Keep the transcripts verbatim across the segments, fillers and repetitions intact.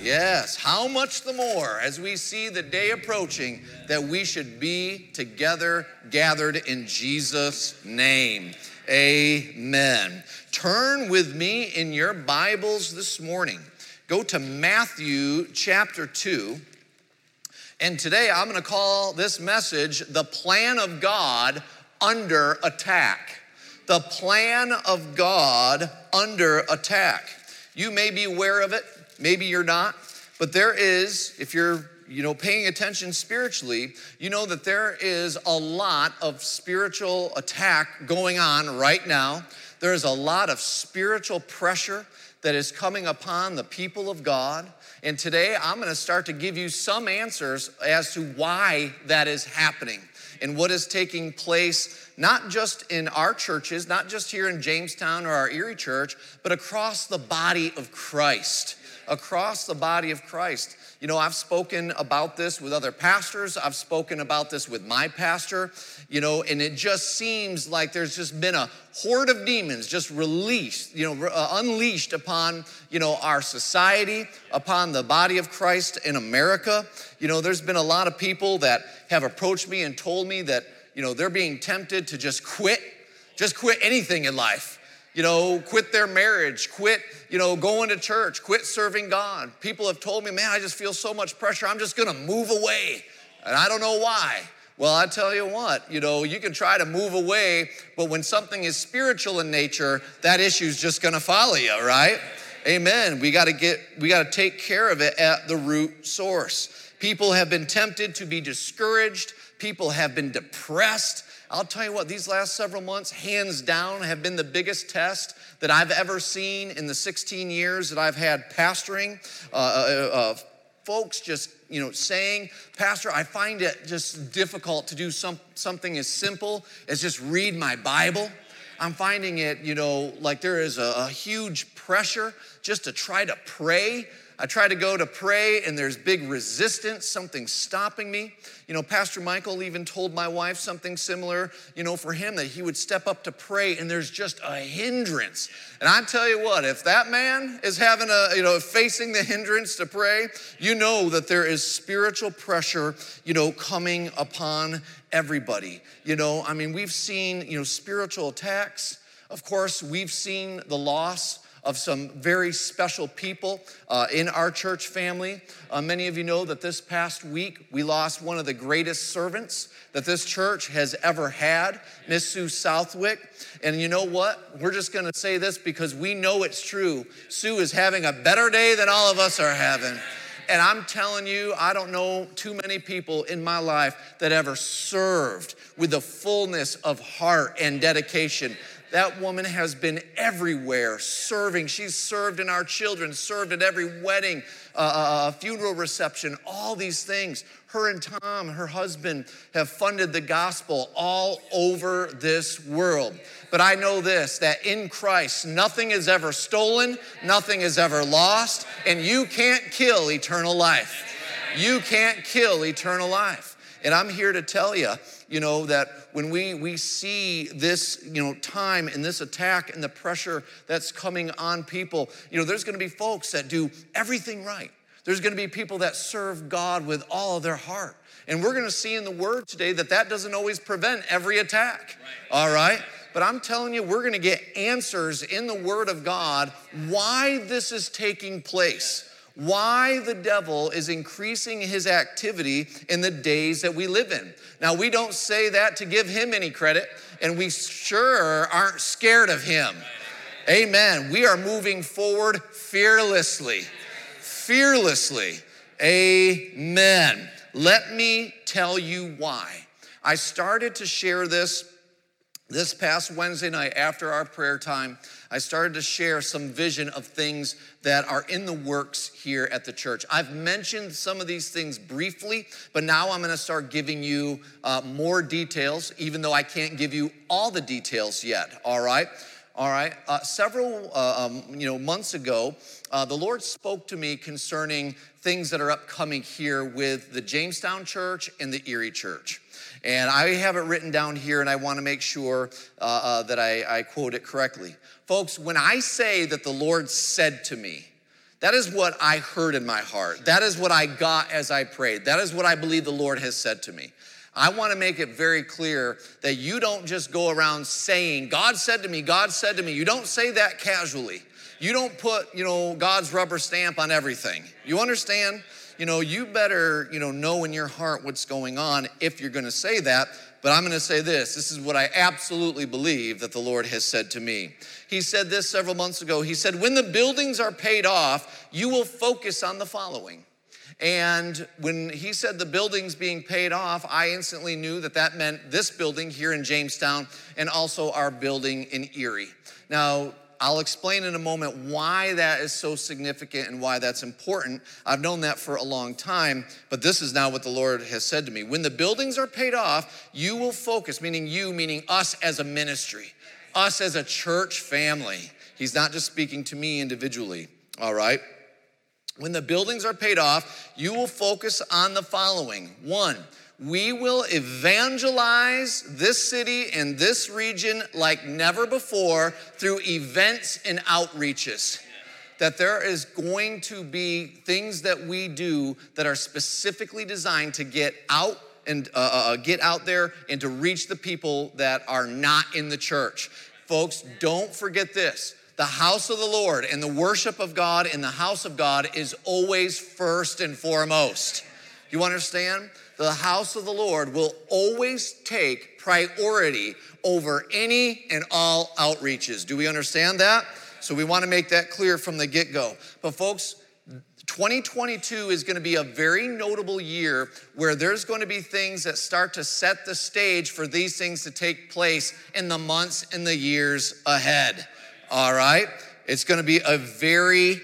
Yes, how much the more as we see the day approaching that we should be together, gathered in Jesus' name. Amen. Turn with me in your Bibles this morning. Go to Matthew chapter two. And today I'm going to call this message, The Plan of God Under Attack. The Plan of God Under Attack. You may be aware of it, maybe you're not, but there is, if you're you know, paying attention spiritually, you know that there is a lot of spiritual attack going on right now. There is a lot of spiritual pressure that is coming upon the people of God. And today I'm going to start to give you some answers as to why that is happening and what is taking place, not just in our churches, not just here in Jamestown or our Erie church, but across the body of Christ, across the body of Christ. You know, I've spoken about this with other pastors. I've spoken about this with my pastor, you know, and it just seems like there's just been a horde of demons just released, you know, uh, unleashed upon, you know, our society, upon the body of Christ in America. You know, there's been a lot of people that have approached me and told me that, you know, they're being tempted to just quit, just quit anything in life. You know, quit their marriage, quit, you know, going to church, quit serving God. People have told me, man, I just feel so much pressure. I'm just gonna move away. And I don't know why. Well, I tell you what, you know, you can try to move away, but when something is spiritual in nature, that issue's just gonna follow you, right? Amen. We gotta get, we gotta take care of it at the root source. People have been tempted to be discouraged. People have been depressed. I'll tell you what, these last several months, hands down, have been the biggest test that I've ever seen in the sixteen years that I've had pastoring. Uh, uh, uh, folks just, you know, saying, Pastor, I find it just difficult to do some, something as simple as just read my Bible. I'm finding it, you know, like there is a, a huge pressure just to try to pray. I try to go to pray and there's big resistance, something's stopping me. You know, Pastor Michael even told my wife something similar, you know, for him that he would step up to pray and there's just a hindrance. And I tell you what, if that man is having a, you know, facing the hindrance to pray, you know that there is spiritual pressure, you know, coming upon everybody. You know, I mean, we've seen, you know, spiritual attacks. Of course, we've seen the loss of some very special people uh, in our church family. Uh, many of you know that this past week, we lost one of the greatest servants that this church has ever had, Miss Sue Southwick. And you know what? We're just gonna say this because we know it's true. Sue is having a better day than all of us are having. And I'm telling you, I don't know too many people in my life that ever served with the fullness of heart and dedication. That woman has been everywhere serving. She's served in our children, served at every wedding, uh, uh, funeral reception, all these things. Her and Tom, her husband, have funded the gospel all over this world. But I know this, that in Christ, nothing is ever stolen, nothing is ever lost, and you can't kill eternal life. You can't kill eternal life. And I'm here to tell you, you know, that when we, we see this, you know, time and this attack and the pressure that's coming on people, you know, there's gonna be folks that do everything right. There's gonna be people that serve God with all of their heart. And we're gonna see in the Word today that that doesn't always prevent every attack, all right? But I'm telling you, we're gonna get answers in the Word of God why this is taking place. Why the devil is increasing his activity in the days that we live in. Now, we don't say that to give him any credit, and we sure aren't scared of him. Amen. We are moving forward fearlessly. Fearlessly. Amen. Let me tell you why. I started to share this this past Wednesday night after our prayer time. I started to share some vision of things that are in the works here at the church. I've mentioned some of these things briefly, but now I'm gonna start giving you uh, more details, even though I can't give you all the details yet, all right? All right, uh, several uh, um, you know, months ago, uh, the Lord spoke to me concerning things that are upcoming here with the Jamestown Church and the Erie Church. And I have it written down here, and I want to make sure uh, uh, that I, I quote it correctly. Folks, when I say that the Lord said to me, That is what I heard in my heart. That is what I got as I prayed. That is what I believe the Lord has said to me. I want to make it very clear that you don't just go around saying, God said to me, God said to me. You don't say that casually. You don't put, you know, God's rubber stamp on everything. You understand? You know, you better, you know, know in your heart what's going on if you're going to say that. But I'm going to say this. This is what I absolutely believe that the Lord has said to me. He said this several months ago. He said, when the buildings are paid off, you will focus on the following. And when he said the buildings being paid off, I instantly knew that that meant this building here in Jamestown and also our building in Erie. Now, I'll explain in a moment why that is so significant and why that's important. I've known that for a long time, but this is now what the Lord has said to me. When the buildings are paid off, you will focus, meaning you, meaning us as a ministry, us as a church family. He's not just speaking to me individually, all right? When the buildings are paid off, you will focus on the following. One, we will evangelize this city and this region like never before through events and outreaches. That there is going to be things that we do that are specifically designed to get out and uh, uh, get out there and to reach the people that are not in the church. Folks, don't forget this. The house of the Lord and the worship of God in the house of God is always first and foremost. You understand? The house of the Lord will always take priority over any and all outreaches. Do we understand that? So we want to make that clear from the get-go. But folks, twenty twenty-two is going to be a very notable year where there's going to be things that start to set the stage for these things to take place in the months and the years ahead. All right? It's going to be a very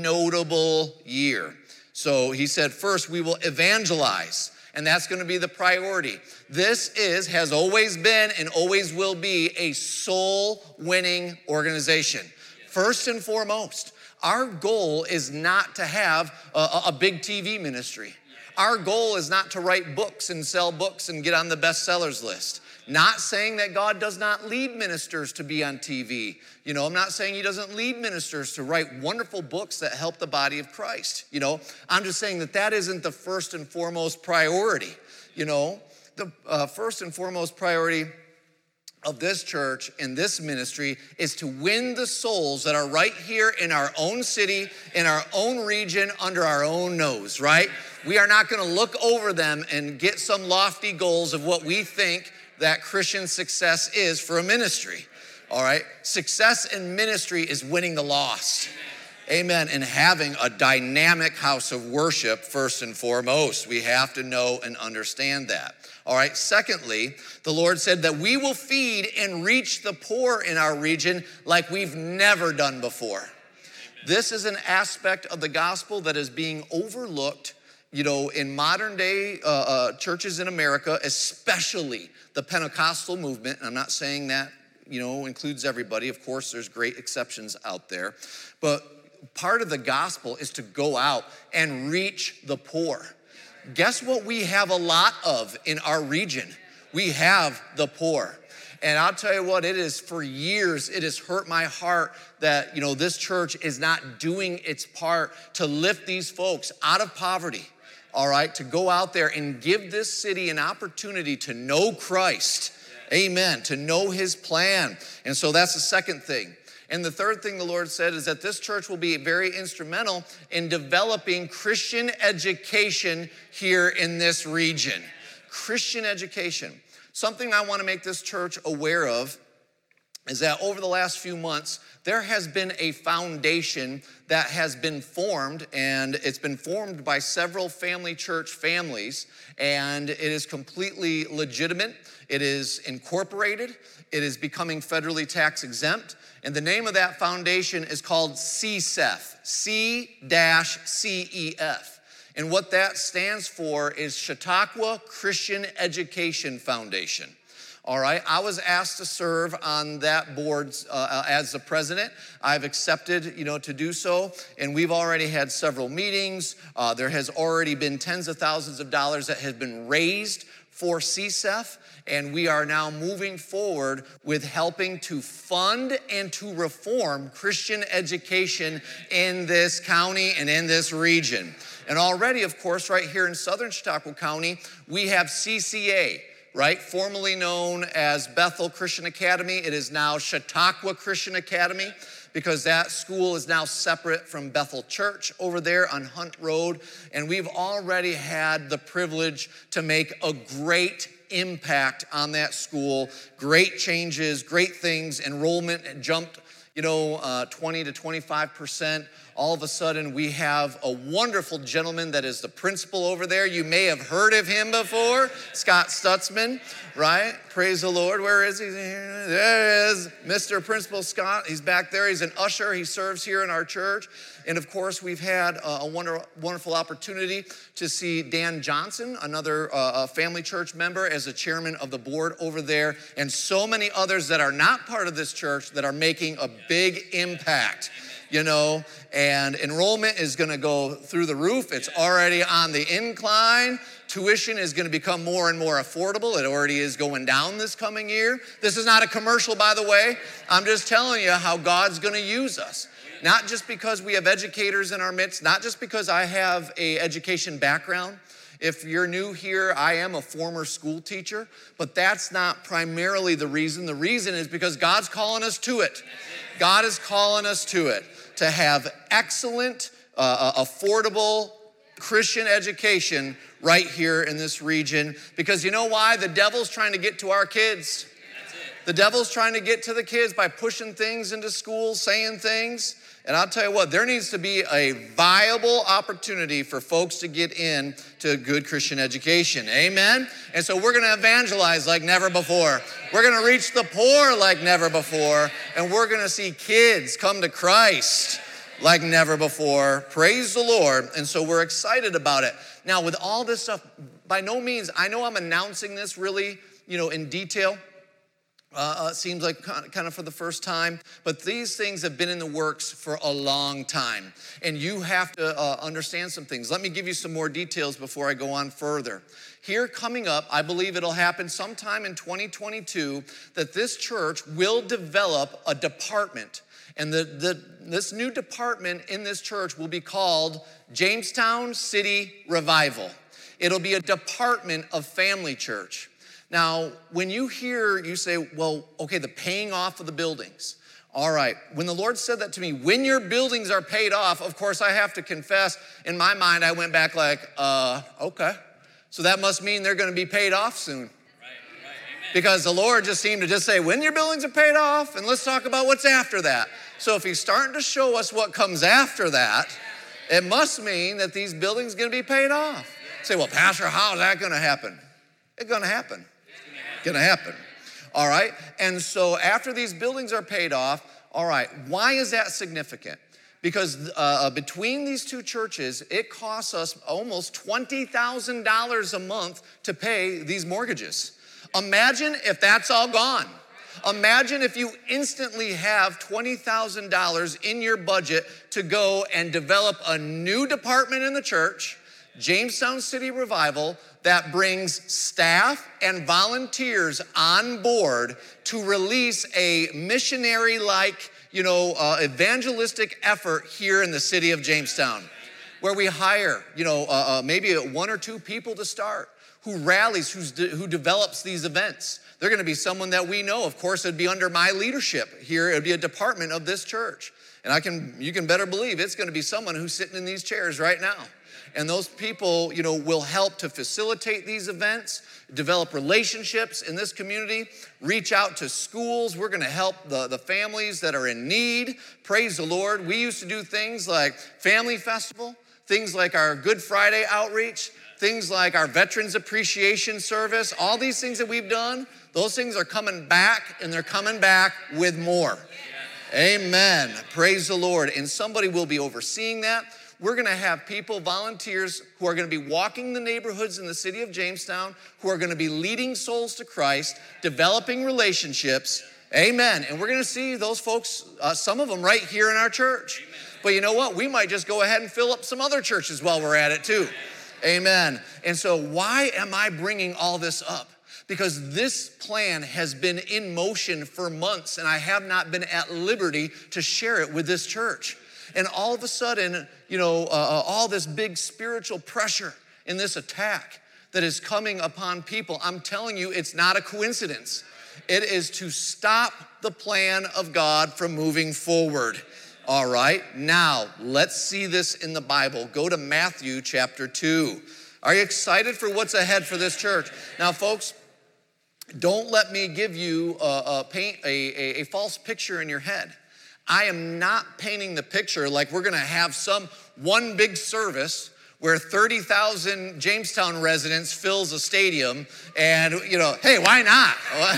notable year. So he said, first, we will evangelize. And that's going to be the priority. This is, has always been and always will be a soul-winning organization. First and foremost, our goal is not to have a, a big T V ministry. Our goal is not to write books and sell books and get on the bestsellers list. Not saying that God does not lead ministers to be on T V. You know, I'm not saying he doesn't lead ministers to write wonderful books that help the body of Christ. You know, I'm just saying that that isn't the first and foremost priority. You know, the uh, first and foremost priority of this church and this ministry is to win the souls that are right here in our own city, in our own region, under our own nose, right? We are not going to look over them and get some lofty goals of what we think that Christian success is for a ministry, all right? Success in ministry is winning the lost. Amen. And having a dynamic house of worship first and foremost. We have to know and understand that. All right. Secondly, the Lord said that we will feed and reach the poor in our region like we've never done before. This is an aspect of the gospel that is being overlooked, you know, in modern day uh, uh, churches in America, especially the Pentecostal movement. And I'm not saying that, you know, includes everybody. Of course, there's great exceptions out there. But part of the gospel is to go out and reach the poor. Guess what we have a lot of in our region? We have the poor. And I'll tell you what, it is for years, it has hurt my heart that, you know, this church is not doing its part to lift these folks out of poverty, all right, to go out there and give this city an opportunity to know Christ. Amen, to know his plan. And so that's the second thing. And the third thing the Lord said is that this church will be very instrumental in developing Christian education here in this region. Christian education. Something I want to make this church aware of is that over the last few months, there has been a foundation that has been formed, and it's been formed by several family church families, and it is completely legitimate. It is incorporated. It is becoming federally tax exempt. And the name of that foundation is called C S E F, C C E F. And what that stands for is Chautauqua Christian Education Foundation. All right, I was asked to serve on that board uh, as the president. I've accepted, you know, to do so, and we've already had several meetings. Uh, there has already been tens of thousands of dollars that have been raised for C S E F, and we are now moving forward with helping to fund and to reform Christian education in this county and in this region. And already, of course, right here in Southern Chautauqua County, we have C C A, right? Formerly known as Bethel Christian Academy. It is now Chautauqua Christian Academy because that school is now separate from Bethel Church over there on Hunt Road. And we've already had the privilege to make a great impact on that school. Great changes, great things. Enrollment jumped, you know, uh, twenty to twenty-five percent. All of a sudden, we have a wonderful gentleman that is the principal over there. You may have heard of him before, Scott Stutzman, right? Praise the Lord. Where is he? There is Mister Principal Scott. He's back there. He's an usher. He serves here in our church. And of course, we've had a wonder, wonderful opportunity to see Dan Johnson, another uh, family church member, as the chairman of the board over there, and so many others that are not part of this church that are making a big impact. You know, and enrollment is going to go through the roof. It's already on the incline. Tuition is going to become more and more affordable. It already is going down this coming year. This is not a commercial, by the way. I'm just telling you how God's going to use us. Not just because we have educators in our midst, not just because I have an education background. If you're new here, I am a former school teacher, but that's not primarily the reason. The reason is because God's calling us to it. God is calling us to it, to have excellent, uh, affordable Christian education right here in this region. Because you know why? The devil's trying to get to our kids. The devil's trying to get to the kids by pushing things into schools, saying things. And I'll tell you what, there needs to be a viable opportunity for folks to get in to good Christian education. Amen? And so we're going to evangelize like never before. We're going to reach the poor like never before. And we're going to see kids come to Christ like never before. Praise the Lord. And so we're excited about it. Now, with all this stuff, by no means, I know I'm announcing this really, you know, in detail. Uh, it seems like kind of for the first time, but these things have been in the works for a long time, and you have to uh, understand some things. Let me give you some more details before I go on further. Here coming up, I believe it'll happen sometime in twenty twenty-two, that this church will develop a department, and the, the this new department in this church will be called Jamestown City Revival. It'll be a department of family church. Now, when you hear, you say, well, okay, the paying off of the buildings. All right, when the Lord said that to me, when your buildings are paid off, of course, I have to confess, in my mind, I went back like, uh, okay. So that must mean they're gonna be paid off soon. Right, right, because the Lord just seemed to just say, when your buildings are paid off, and let's talk about what's after that. So if he's starting to show us what comes after that, it must mean that these buildings are gonna be paid off. You say, well, Pastor, how is that gonna happen? It's gonna happen. Gonna happen. All right, and so after these buildings are paid off, all right, why is that significant? Because uh, between these two churches, it costs us almost twenty thousand dollars a month to pay these mortgages. Imagine if that's all gone. Imagine if you instantly have twenty thousand dollars in your budget to go and develop a new department in the church, Jamestown City Revival, that brings staff and volunteers on board to release a missionary-like, you know, uh, evangelistic effort here in the city of Jamestown, where we hire, you know, uh, uh, maybe one or two people to start, who rallies, who's de- who develops these events. They're gonna be someone that we know. Of course, it'd be under my leadership here. It'd be a department of this church. And I can, you can better believe it's gonna be someone who's sitting in these chairs right now. And those people, you know, will help to facilitate these events, develop relationships in this community, reach out to schools. We're gonna help the, the families that are in need. Praise the Lord. We used to do things like Family Festival, things like our Good Friday outreach, things like our Veterans Appreciation Service. All these things that we've done, those things are coming back, and they're coming back with more. Amen. Praise the Lord. And somebody will be overseeing that. we're gonna have people, volunteers, who are gonna be walking the neighborhoods in the city of Jamestown, who are gonna be leading souls to Christ, developing relationships. Amen. And we're gonna see those folks, uh, some of them right here in our church. Amen. But you know what? We might just go ahead and fill up some other churches while we're at it too. Amen. And so why am I bringing all this up? Because this plan has been in motion for months, and I have not been at liberty to share it with this church. And all of a sudden, you know, uh, all this big spiritual pressure in this attack that is coming upon people, I'm telling you, it's not a coincidence. It is to stop the plan of God from moving forward. All right, now let's see this in the Bible. Go to Matthew chapter two. Are you excited for what's ahead for this church? Now, folks, don't let me give you a, a paint a, a, a false picture in your head. I am not painting the picture like we're gonna have some one big service where thirty thousand Jamestown residents fills a stadium and, you know, hey, why not?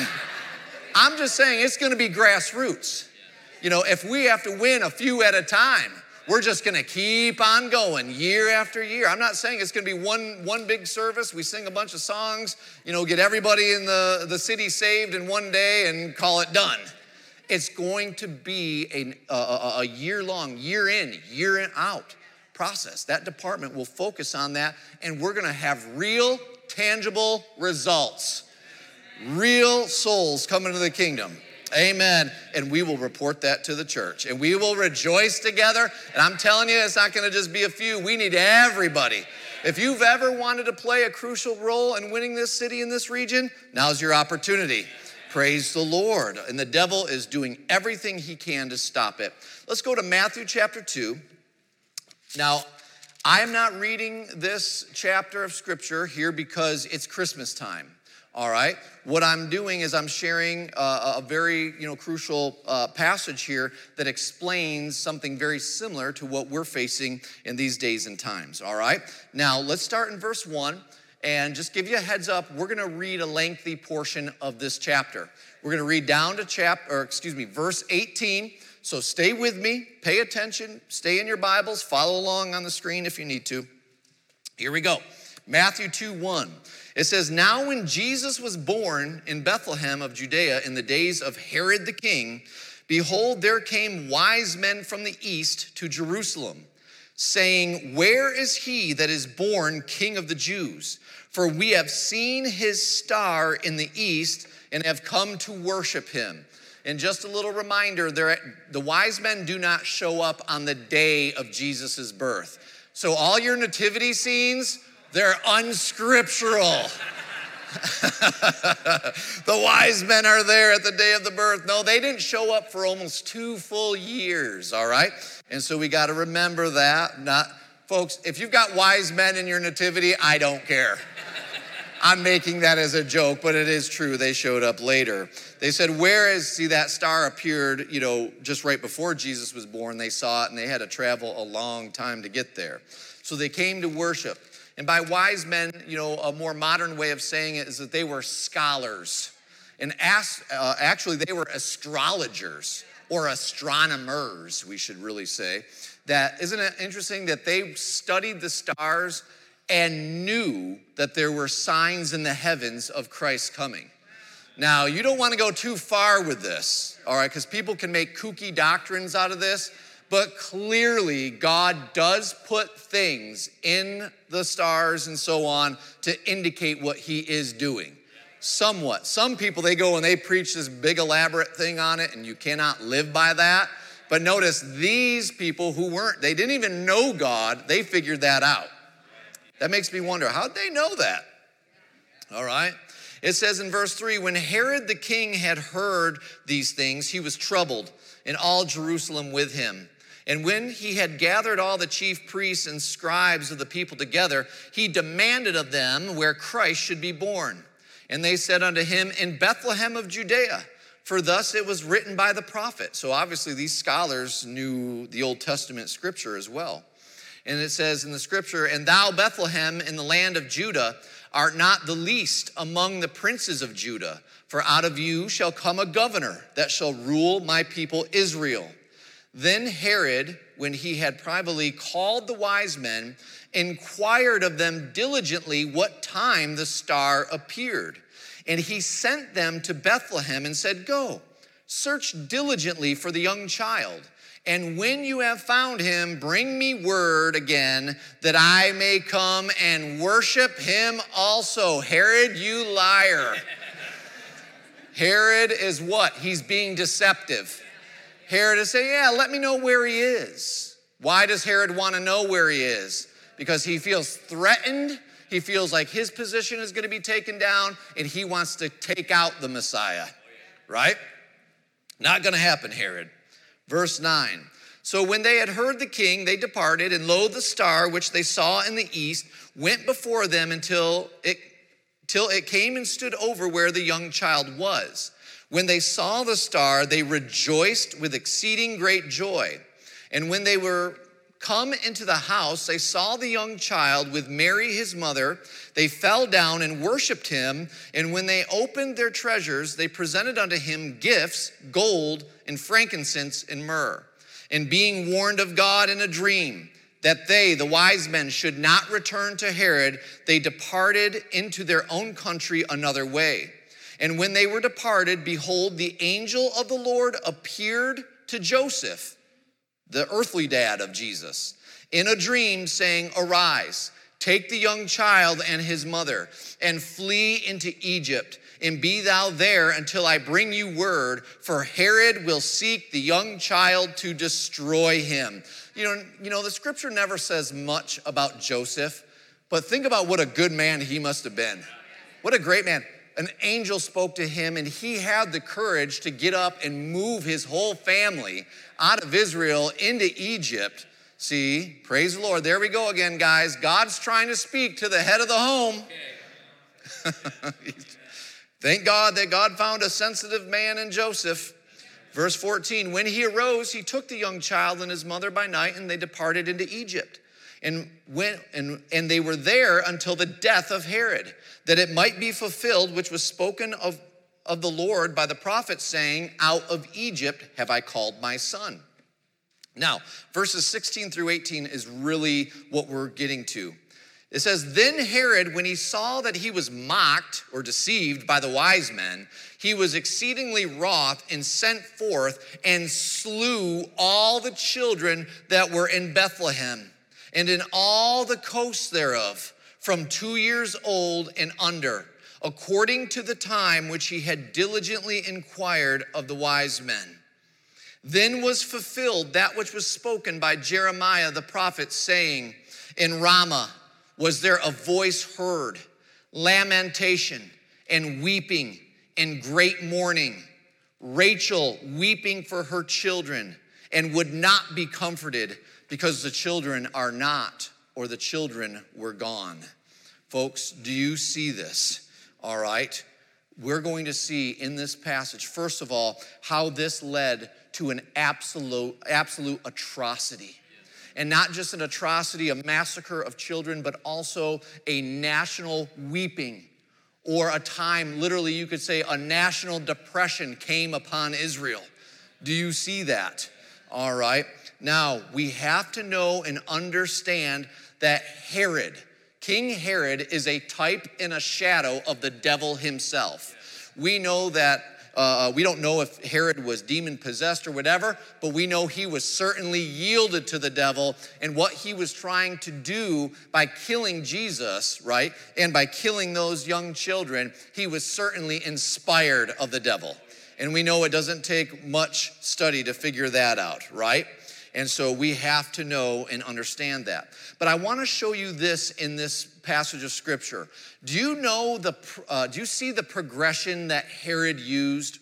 I'm just saying it's gonna be grassroots. You know, if we have to win a few at a time, we're just gonna keep on going year after year. I'm not saying it's gonna be one, one big service. We sing a bunch of songs, you know, get everybody in the, the city saved in one day and call it done. It's going to be a, a, a year-long, year in, year in, out process. That department will focus on that, and we're gonna have real, tangible results. Real souls coming to the kingdom. Amen. And we will report that to the church. And we will rejoice together. And I'm telling you, it's not going to just be a few. We need everybody. If you've ever wanted to play a crucial role in winning this city in this region, now's your opportunity. Praise the Lord. And the devil is doing everything he can to stop it. Let's go to Matthew chapter two. Now, I am not reading this chapter of scripture here because it's Christmas time. All right, what I'm doing is I'm sharing uh, a very, you know, crucial uh, passage here that explains something very similar to what we're facing in these days and times. All right, now let's start in verse one, and just give you a heads up, we're gonna read a lengthy portion of this chapter. We're gonna read down to chapter, or excuse me, verse eighteen. So stay with me, pay attention, stay in your Bibles, follow along on the screen if you need to. Here we go, Matthew two one. It says, now when Jesus was born in Bethlehem of Judea in the days of Herod the king, behold, there came wise men from the east to Jerusalem, saying, where is he that is born King of the Jews? For we have seen his star in the east and have come to worship him. And just a little reminder, the wise men do not show up on the day of Jesus' birth. So all your nativity scenes, they're unscriptural. The wise men are there at the day of the birth. No, they didn't show up for almost two full years, all right? And so we got to remember that. Not, folks, if you've got wise men in your nativity, I don't care. I'm making that as a joke, but it is true. They showed up later. They said, where is, see, that star appeared, you know, just right before Jesus was born. They saw it, and they had to travel a long time to get there. So they came to worship. And by wise men, you know, a more modern way of saying it is that they were scholars. And as, uh, actually, they were astrologers or astronomers, we should really say. That, isn't it interesting that they studied the stars and knew that there were signs in the heavens of Christ's coming? Now, you don't want to go too far with this, all right, because people can make kooky doctrines out of this. But clearly, God does put things in the stars and so on to indicate what he is doing. Somewhat. Some people, they go and they preach this big elaborate thing on it, and you cannot live by that. But notice these people who weren't, they didn't even know God, they figured that out. That makes me wonder, how'd they know that? All right. It says in verse three, when Herod the king had heard these things, he was troubled, and all Jerusalem with him. And when he had gathered all the chief priests and scribes of the people together, he demanded of them where Christ should be born. And they said unto him, in Bethlehem of Judea, for thus it was written by the prophet. So obviously these scholars knew the Old Testament scripture as well. And it says in the scripture, and thou, Bethlehem, in the land of Judah, art not the least among the princes of Judah, for out of you shall come a governor that shall rule my people Israel. Then Herod when he had privately called the wise men, inquired of them diligently what time the star appeared. And he sent them to Bethlehem and said, "Go, search diligently for the young child. And when you have found him, bring me word again that I may come and worship him also." Herod, you liar. Herod is what? He's being deceptive. Herod is saying, yeah, let me know where he is. Why does Herod want to know where he is? Because he feels threatened. He feels like his position is going to be taken down, and he wants to take out the Messiah, right? Not going to happen, Herod. Verse nine. So when they had heard the king, they departed, and lo, the star which they saw in the east went before them until it, till it came and stood over where the young child was. When they saw the star, they rejoiced with exceeding great joy. And when they were come into the house, they saw the young child with Mary his mother. They fell down and worshiped him. And when they opened their treasures, they presented unto him gifts, gold and frankincense and myrrh. And being warned of God in a dream that they, the wise men, should not return to Herod, they departed into their own country another way. And when they were departed, behold, the angel of the Lord appeared to Joseph, the earthly dad of Jesus, in a dream, saying, "Arise, take the young child and his mother, and flee into Egypt, and be thou there until I bring you word, for Herod will seek the young child to destroy him." You know, you know, the scripture never says much about Joseph, but think about what a good man he must have been. What a great man. An angel spoke to him, and he had the courage to get up and move his whole family out of Israel into Egypt. See, praise the Lord. There we go again, guys. God's trying to speak to the head of the home. Thank God that God found a sensitive man in Joseph. Verse fourteen, when he arose, he took the young child and his mother by night, and they departed into Egypt. And went and, and they were there until the death of Herod, that it might be fulfilled, which was spoken of, of the Lord by the prophet, saying, "Out of Egypt have I called my son." Now, verses sixteen through eighteen is really what we're getting to. It says, then Herod, when he saw that he was mocked or deceived by the wise men, he was exceedingly wroth and sent forth and slew all the children that were in Bethlehem and in all the coasts thereof, from two years old and under, according to the time which he had diligently inquired of the wise men. Then was fulfilled that which was spoken by Jeremiah the prophet, saying, in Ramah was there a voice heard, lamentation and weeping and great mourning, Rachel weeping for her children, and would not be comforted, because the children are not, or the children were gone. Folks, do you see this? All right. We're going to see in this passage, first of all, how this led to an absolute, absolute atrocity. And not just an atrocity, a massacre of children, but also a national weeping, or a time, literally you could say, a national depression came upon Israel. Do you see that? All right. Now, we have to know and understand that Herod, King Herod, is a type and a shadow of the devil himself. We know that Uh, we don't know if Herod was demon-possessed or whatever, but we know he was certainly yielded to the devil, and what he was trying to do by killing Jesus, right, and by killing those young children, he was certainly inspired of the devil. And we know it doesn't take much study to figure that out, right? And so we have to know and understand that. But I want to show you this in this passage of scripture. Do you know the, uh, do you see the progression that Herod used?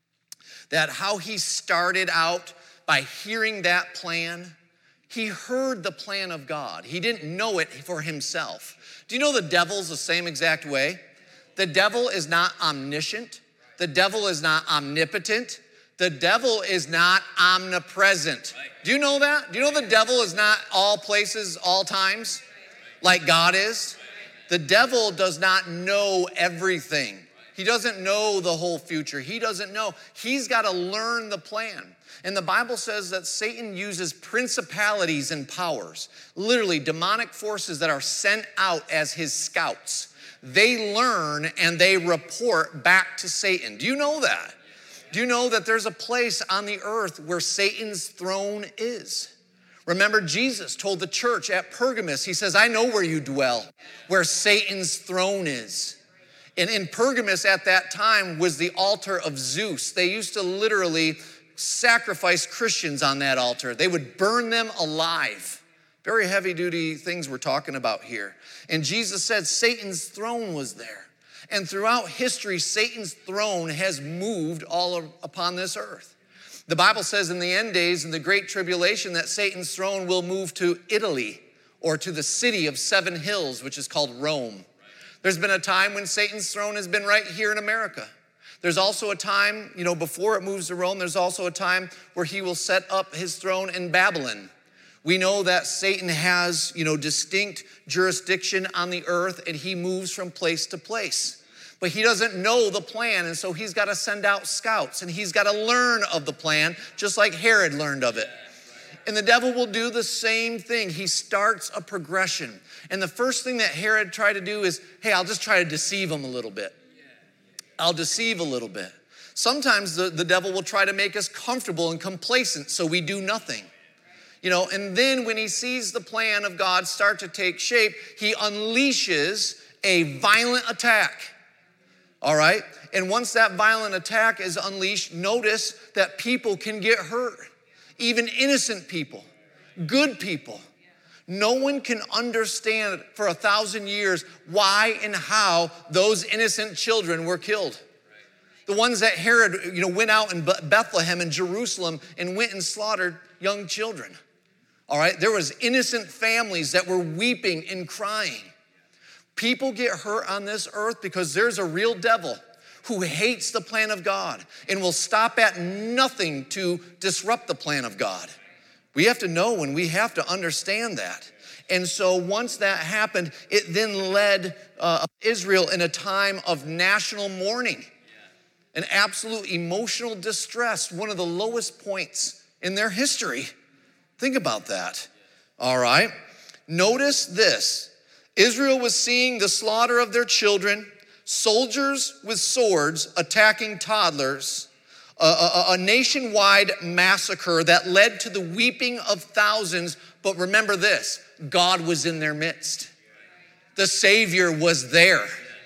That how he started out by hearing that plan? He heard the plan of God. He didn't know it for himself. Do you know the devil's the same exact way? The devil is not omniscient. The devil is not omnipotent. The devil is not omnipresent. Do you know that? Do you know the devil is not all places, all times, like God is? The devil does not know everything. He doesn't know the whole future. He doesn't know. He's got to learn the plan. And the Bible says that Satan uses principalities and powers, literally demonic forces that are sent out as his scouts. They learn and they report back to Satan. Do you know that? Do you know that there's a place on the earth where Satan's throne is? Remember, Jesus told the church at Pergamos, he says, I know where you dwell, where Satan's throne is. And in Pergamos at that time was the altar of Zeus. They used to literally sacrifice Christians on that altar. They would burn them alive. Very heavy duty things we're talking about here. And Jesus said Satan's throne was there. And throughout history, Satan's throne has moved all upon this earth. The Bible says in the end days, in the Great Tribulation, that Satan's throne will move to Italy or to the city of seven hills, which is called Rome. There's been a time when Satan's throne has been right here in America. There's also a time, you know, before it moves to Rome, there's also a time where he will set up his throne in Babylon. We know that Satan has, you know, distinct jurisdiction on the earth and he moves from place to place. But he doesn't know the plan, and so he's got to send out scouts, and he's got to learn of the plan, just like Herod learned of it. And the devil will do the same thing. He starts a progression. And the first thing that Herod tried to do is, hey, I'll just try to deceive him a little bit. I'll deceive a little bit. Sometimes the, the devil will try to make us comfortable and complacent so we do nothing. You know, and then when he sees the plan of God start to take shape, he unleashes a violent attack. All right? And once that violent attack is unleashed, notice that people can get hurt. Even innocent people, good people. No one can understand for a thousand years why and how those innocent children were killed. The ones that Herod, you know, went out in Bethlehem and Jerusalem and went and slaughtered young children. All right? There was innocent families that were weeping and crying. People get hurt on this earth because there's a real devil who hates the plan of God and will stop at nothing to disrupt the plan of God. We have to know and we have to understand that. And so once that happened, it then led uh, Israel in a time of national mourning, an absolute emotional distress, one of the lowest points in their history. Think about that. All right. Notice this. Israel was seeing the slaughter of their children, soldiers with swords attacking toddlers, a, a, a nationwide massacre that led to the weeping of thousands. But remember this, God was in their midst. The Savior was there.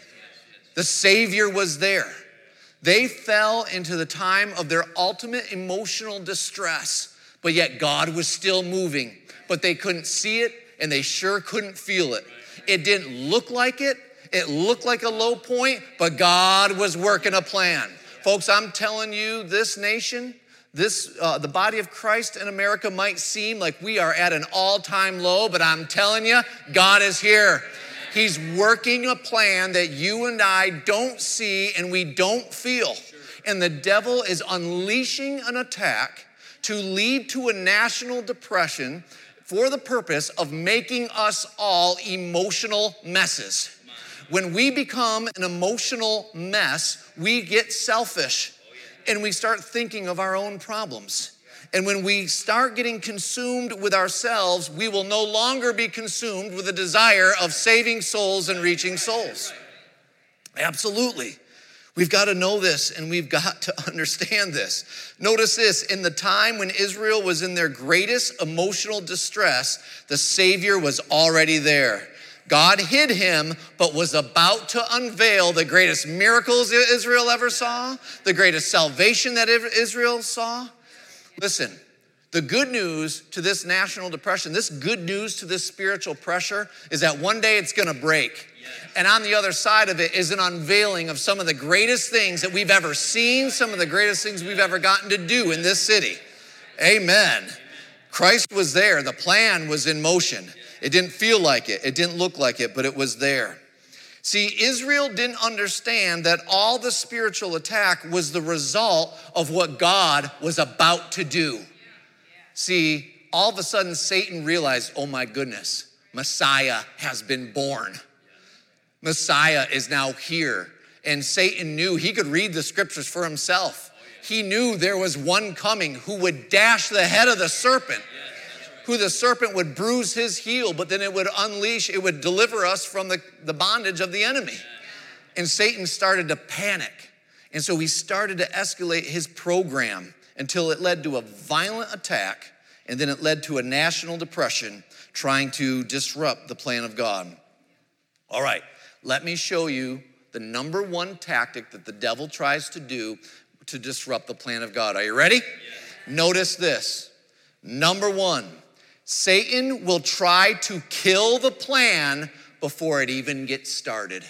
The Savior was there. They fell into the time of their ultimate emotional distress, but yet God was still moving. But they couldn't see it, and they sure couldn't feel it. It didn't look like it. It looked like a low point, but God was working a plan. Folks, I'm telling you, this nation, this uh, the body of Christ in America might seem like we are at an all-time low, but I'm telling you, God is here. He's working a plan that you and I don't see and we don't feel. And the devil is unleashing an attack to lead to a national depression for the purpose of making us all emotional messes. When we become an emotional mess, we get selfish and we start thinking of our own problems. And when we start getting consumed with ourselves, we will no longer be consumed with the desire of saving souls and reaching souls. Absolutely. We've got to know this and we've got to understand this. Notice this, in the time when Israel was in their greatest emotional distress, the Savior was already there. God hid him, but was about to unveil the greatest miracles Israel ever saw, the greatest salvation that Israel saw. Listen, the good news to this national depression, this good news to this spiritual pressure is that one day it's gonna break. And on the other side of it is an unveiling of some of the greatest things that we've ever seen, some of the greatest things we've ever gotten to do in this city. Amen. Christ was there. The plan was in motion. It didn't feel like it. It didn't look like it, but it was there. See, Israel didn't understand that all the spiritual attack was the result of what God was about to do. See, all of a sudden Satan realized, oh my goodness, Messiah has been born. Messiah is now here. And Satan knew he could read the scriptures for himself. He knew there was one coming who would dash the head of the serpent, who the serpent would bruise his heel, but then it would unleash, it would deliver us from the, the bondage of the enemy. And Satan started to panic. And so he started to escalate his program until it led to a violent attack, and then it led to a national depression trying to disrupt the plan of God. All right, let me show you the number one tactic that the devil tries to do to disrupt the plan of God. Are you ready? Yes. Notice this. Number one, Satan will try to kill the plan before it even gets started.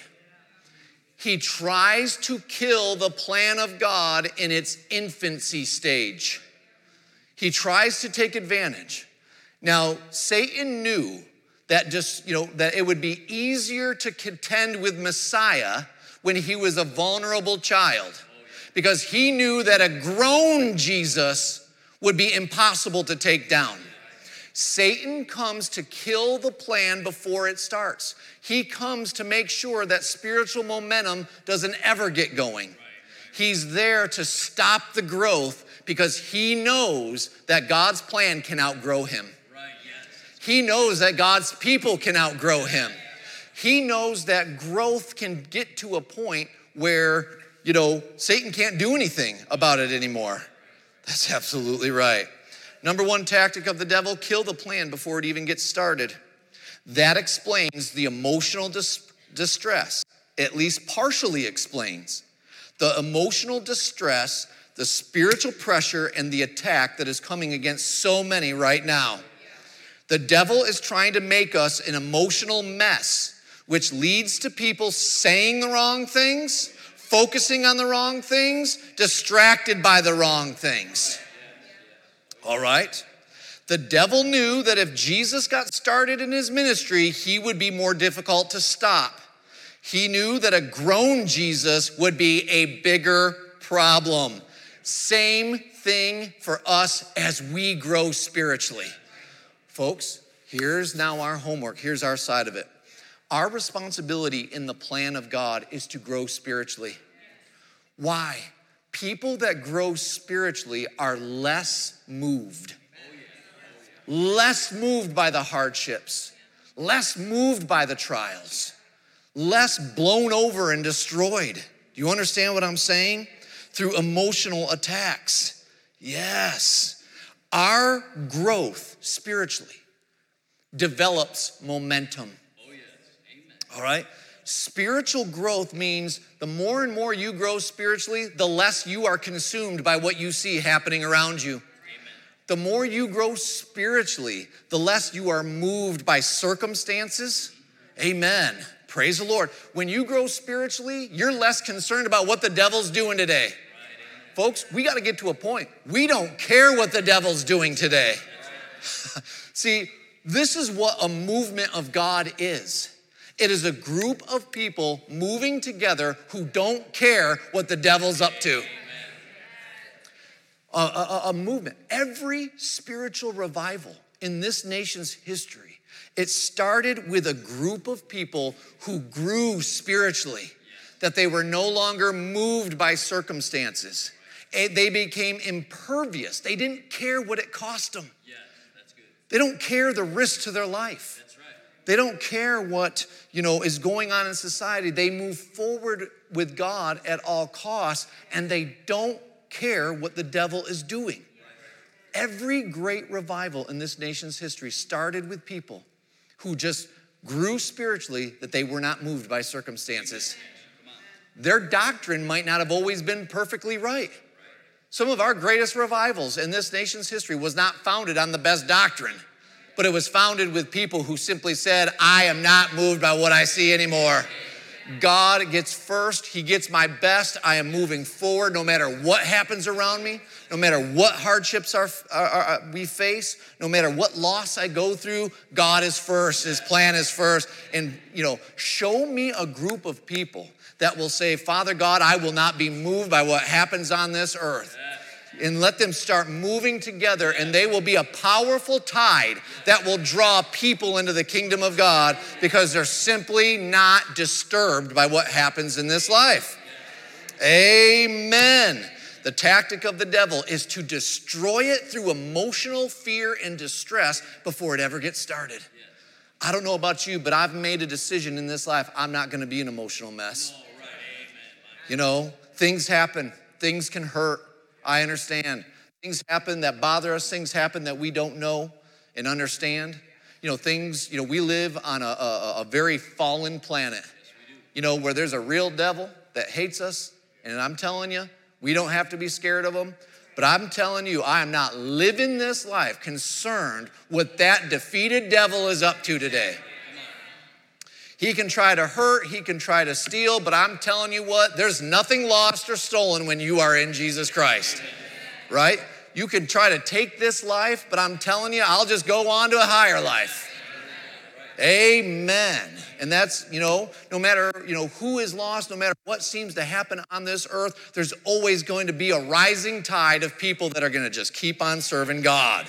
He tries to kill the plan of God in its infancy stage. He tries to take advantage. Now, Satan knew that just, you know, that it would be easier to contend with Messiah when he was a vulnerable child, because he knew that a grown Jesus would be impossible to take down. Satan comes to kill the plan before it starts. He comes to make sure that spiritual momentum doesn't ever get going. He's there to stop the growth because he knows that God's plan can outgrow him. He knows that God's people can outgrow him. He knows that growth can get to a point where, you know, Satan can't do anything about it anymore. That's absolutely right. Number one tactic of the devil, kill the plan before it even gets started. That explains the emotional dis- distress, at least partially explains the emotional distress, the spiritual pressure, and the attack that is coming against so many right now. The devil is trying to make us an emotional mess, which leads to people saying the wrong things, focusing on the wrong things, distracted by the wrong things. All right? The devil knew that if Jesus got started in his ministry, he would be more difficult to stop. He knew that a grown Jesus would be a bigger problem. Same thing for us as we grow spiritually. Folks, here's now our homework. Here's our side of it. Our responsibility in the plan of God is to grow spiritually. Why? People that grow spiritually are less moved. Less moved by the hardships. Less moved by the trials. Less blown over and destroyed. Do you understand what I'm saying? Through emotional attacks. Yes. Our growth spiritually develops momentum. Oh, yes. Amen. All right? Spiritual growth means the more and more you grow spiritually, the less you are consumed by what you see happening around you. Amen. The more you grow spiritually, the less you are moved by circumstances. Amen. Praise the Lord. When you grow spiritually, you're less concerned about what the devil's doing today. Folks, we got to get to a point. We don't care what the devil's doing today. See, this is what a movement of God is. It is a group of people moving together who don't care what the devil's up to. A, a, a movement. Every spiritual revival in this nation's history, it started with a group of people who grew spiritually, that they were no longer moved by circumstances. They became impervious. They didn't care what it cost them. Yeah, that's good. They don't care the risk to their life. That's right. They don't care what, you know, is going on in society. They move forward with God at all costs, and they don't care what the devil is doing. Every great revival in this nation's history started with people who just grew spiritually, that they were not moved by circumstances. Their doctrine might not have always been perfectly right. Some of our greatest revivals in this nation's history was not founded on the best doctrine, but it was founded with people who simply said, I am not moved by what I see anymore. God gets first. He gets my best. I am moving forward no matter what happens around me, no matter what hardships are, are, are, we face, no matter what loss I go through. God is first. His plan is first. And, you know, show me a group of people that will say, Father God, I will not be moved by what happens on this earth. And let them start moving together, and they will be a powerful tide that will draw people into the kingdom of God because they're simply not disturbed by what happens in this life. Amen. The tactic of the devil is to destroy it through emotional fear and distress before it ever gets started. I don't know about you, but I've made a decision in this life. I'm not going to be an emotional mess. You know, things happen. Things can hurt. I understand. Things happen that bother us. Things happen that we don't know and understand. You know, things, you know, we live on a, a, a very fallen planet, you know, where there's a real devil that hates us. And I'm telling you, we don't have to be scared of him. But I'm telling you, I am not living this life concerned what that defeated devil is up to today. He can try to hurt, he can try to steal, but I'm telling you what, there's nothing lost or stolen when you are in Jesus Christ, right? You can try to take this life, but I'm telling you, I'll just go on to a higher life. Amen. And that's, you know, no matter, you know, who is lost, no matter what seems to happen on this earth, there's always going to be a rising tide of people that are going to just keep on serving God.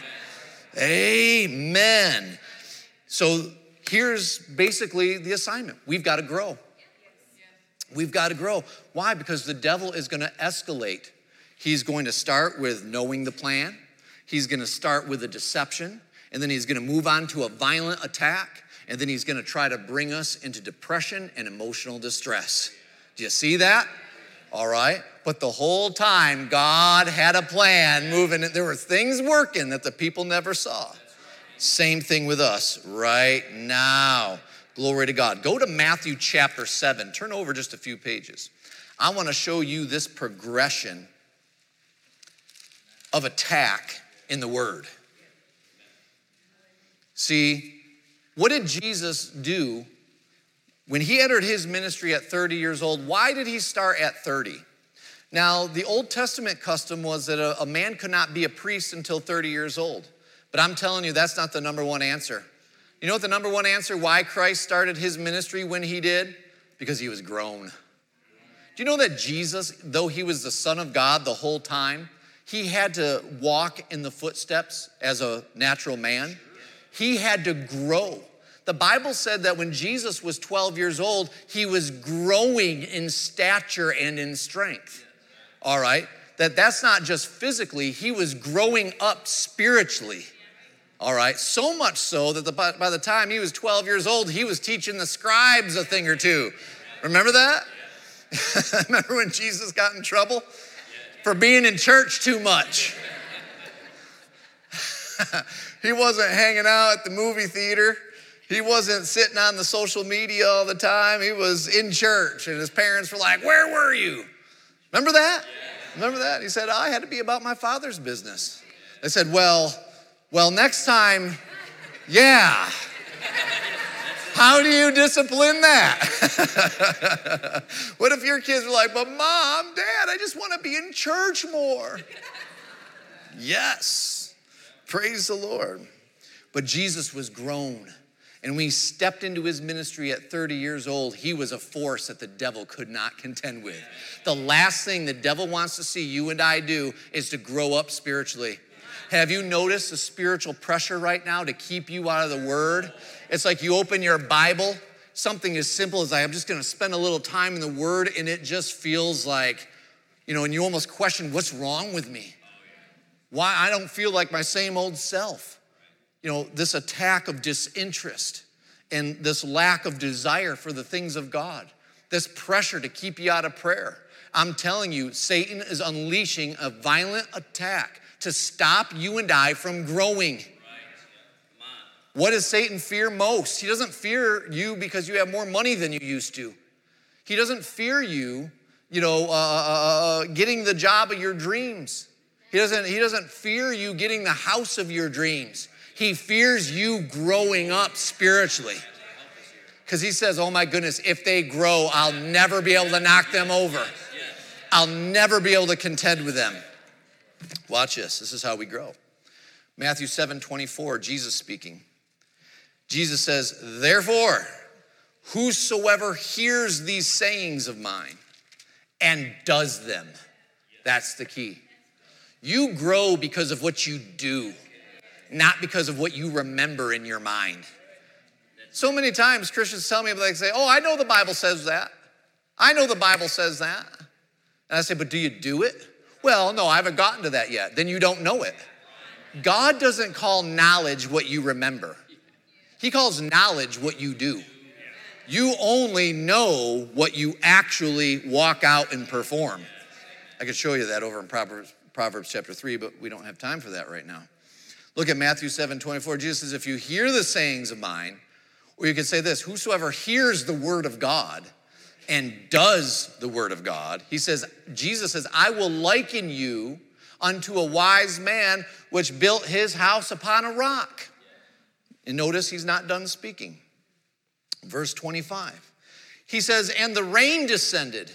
Amen. So here's basically the assignment. We've got to grow. We've got to grow. Why? Because the devil is going to escalate. He's going to start with knowing the plan. He's going to start with a deception. And then he's going to move on to a violent attack. And then he's going to try to bring us into depression and emotional distress. Do you see that? All right. But the whole time, God had a plan moving. There were things working that the people never saw. Same thing with us right now. Glory to God. Go to Matthew chapter seven. Turn over just a few pages. I want to show you this progression of attack in the Word. See, what did Jesus do when he entered his ministry at thirty years old? Why did he start at thirty? Now, the Old Testament custom was that a, a man could not be a priest until thirty years old. But I'm telling you, that's not the number one answer. You know what the number one answer why Christ started his ministry when he did? Because he was grown. Do you know that Jesus, though he was the Son of God the whole time, he had to walk in the footsteps as a natural man? He had to grow. The Bible said that when Jesus was twelve years old, he was growing in stature and in strength. All right? That that's not just physically, he was growing up spiritually. All right? So much so that the, by the time he was twelve years old, he was teaching the scribes a thing or two. Remember that? Remember when Jesus got in trouble for being in church too much? He wasn't hanging out at the movie theater. He wasn't sitting on the social media all the time. He was in church, and his parents were like, "Where were you?" Remember that? Remember that? He said, "I had to be about my Father's business." They said, well, well, next time, yeah. How do you discipline that? What if your kids were like, "But Mom, Dad, I just want to be in church more"? Yes. Praise the Lord. But Jesus was grown. And when he stepped into his ministry at thirty years old, he was a force that the devil could not contend with. The last thing the devil wants to see you and I do is to grow up spiritually. Have you noticed the spiritual pressure right now to keep you out of the Word? It's like you open your Bible, something as simple as like, I'm just going to spend a little time in the Word, and it just feels like, you know, and you almost question, what's wrong with me? Why I don't feel like my same old self. You know, this attack of disinterest and this lack of desire for the things of God, this pressure to keep you out of prayer. I'm telling you, Satan is unleashing a violent attack to stop you and I from growing. What does Satan fear most? He doesn't fear you because you have more money than you used to. He doesn't fear you, you know, uh, uh, getting the job of your dreams. He doesn't, he doesn't fear you getting the house of your dreams. He fears you growing up spiritually. Because he says, oh my goodness, if they grow, I'll never be able to knock them over. I'll never be able to contend with them. Watch this. This is how we grow. Matthew seven twenty-four, Jesus speaking. Jesus says, therefore, whosoever hears these sayings of mine and does them, that's the key. You grow because of what you do, not because of what you remember in your mind. So many times Christians tell me, they say, oh, I know the Bible says that. I know the Bible says that. And I say, but do you do it? Well, no, I haven't gotten to that yet. Then you don't know it. God doesn't call knowledge what you remember. He calls knowledge what you do. You only know what you actually walk out and perform. I could show you that over in Proverbs, Proverbs chapter three, but we don't have time for that right now. Look at Matthew seven twenty-four. Jesus says, if you hear the sayings of mine, or you could say this, whosoever hears the word of God and does the word of God, he says, Jesus says, I will liken you unto a wise man which built his house upon a rock. And notice he's not done speaking. Verse twenty-five. He says, and the rain descended,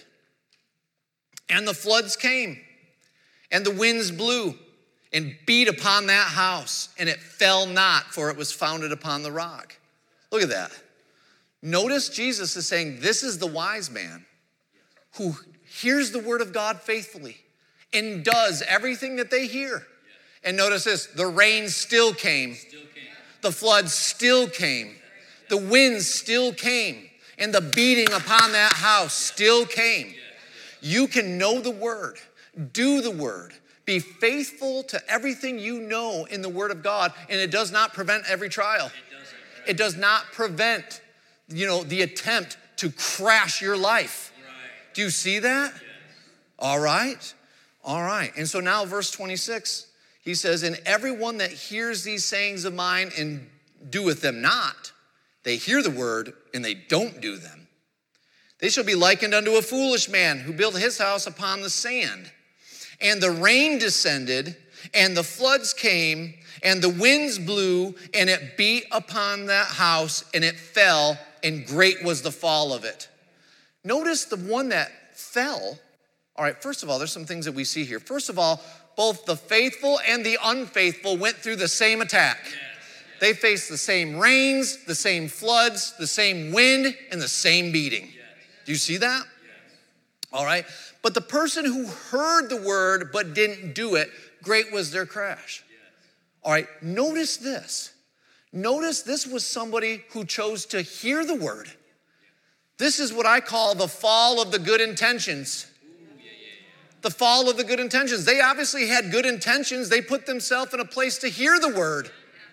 and the floods came, and the winds blew, and beat upon that house, and it fell not, for it was founded upon the rock. Look at that. Notice Jesus is saying, this is the wise man who hears the word of God faithfully and does everything that they hear. And notice this, the rain still came. Still came. The floods still came. The winds still came. And the beating upon that house still came. You can know the word, do the word, be faithful to everything you know in the word of God, and it does not prevent every trial. It doesn't. It does not prevent, you know, the attempt to crash your life. Right. Do you see that? Yes. All right. All right. And so now verse twenty-six, he says, and everyone that hears these sayings of mine and doeth them not, they hear the word and they don't do them. They shall be likened unto a foolish man who built his house upon the sand. And the rain descended, and the floods came, and the winds blew, and it beat upon that house, and it fell, and great was the fall of it. Notice the one that fell. All right, first of all, there's some things that we see here. First of all, both the faithful and the unfaithful went through the same attack. Yes. They faced the same rains, the same floods, the same wind, and the same beating. Yes. Do you see that? Yes. All right. But the person who heard the word but didn't do it, great was their crash. Yes. All right. Notice this. Notice this was somebody who chose to hear the word. This is what I call the fall of the good intentions. The fall of the good intentions. They obviously had good intentions. They put themselves in a place to hear the word.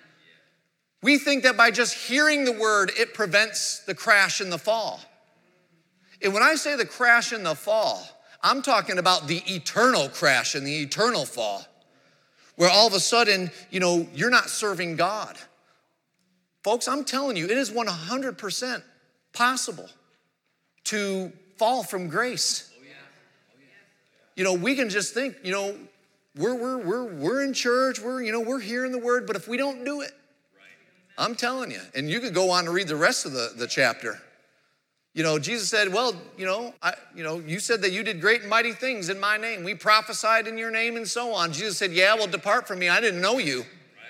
We think that by just hearing the word, it prevents the crash and the fall. And when I say the crash and the fall, I'm talking about the eternal crash and the eternal fall, where all of a sudden, you know, you're not serving God. Folks, I'm telling you, it is one hundred percent possible to fall from grace. Oh, yeah. Oh, yeah. You know, we can just think, you know, we're, we're, we're, we're in church, we're, you know, we're hearing the word, but if we don't do it, I'm telling you, and you could go on to read the rest of the, the chapter. You know, Jesus said, well, you know, I, you know, you said that you did great and mighty things in my name. We prophesied in your name and so on. Jesus said, yeah, well, depart from me. I didn't know you.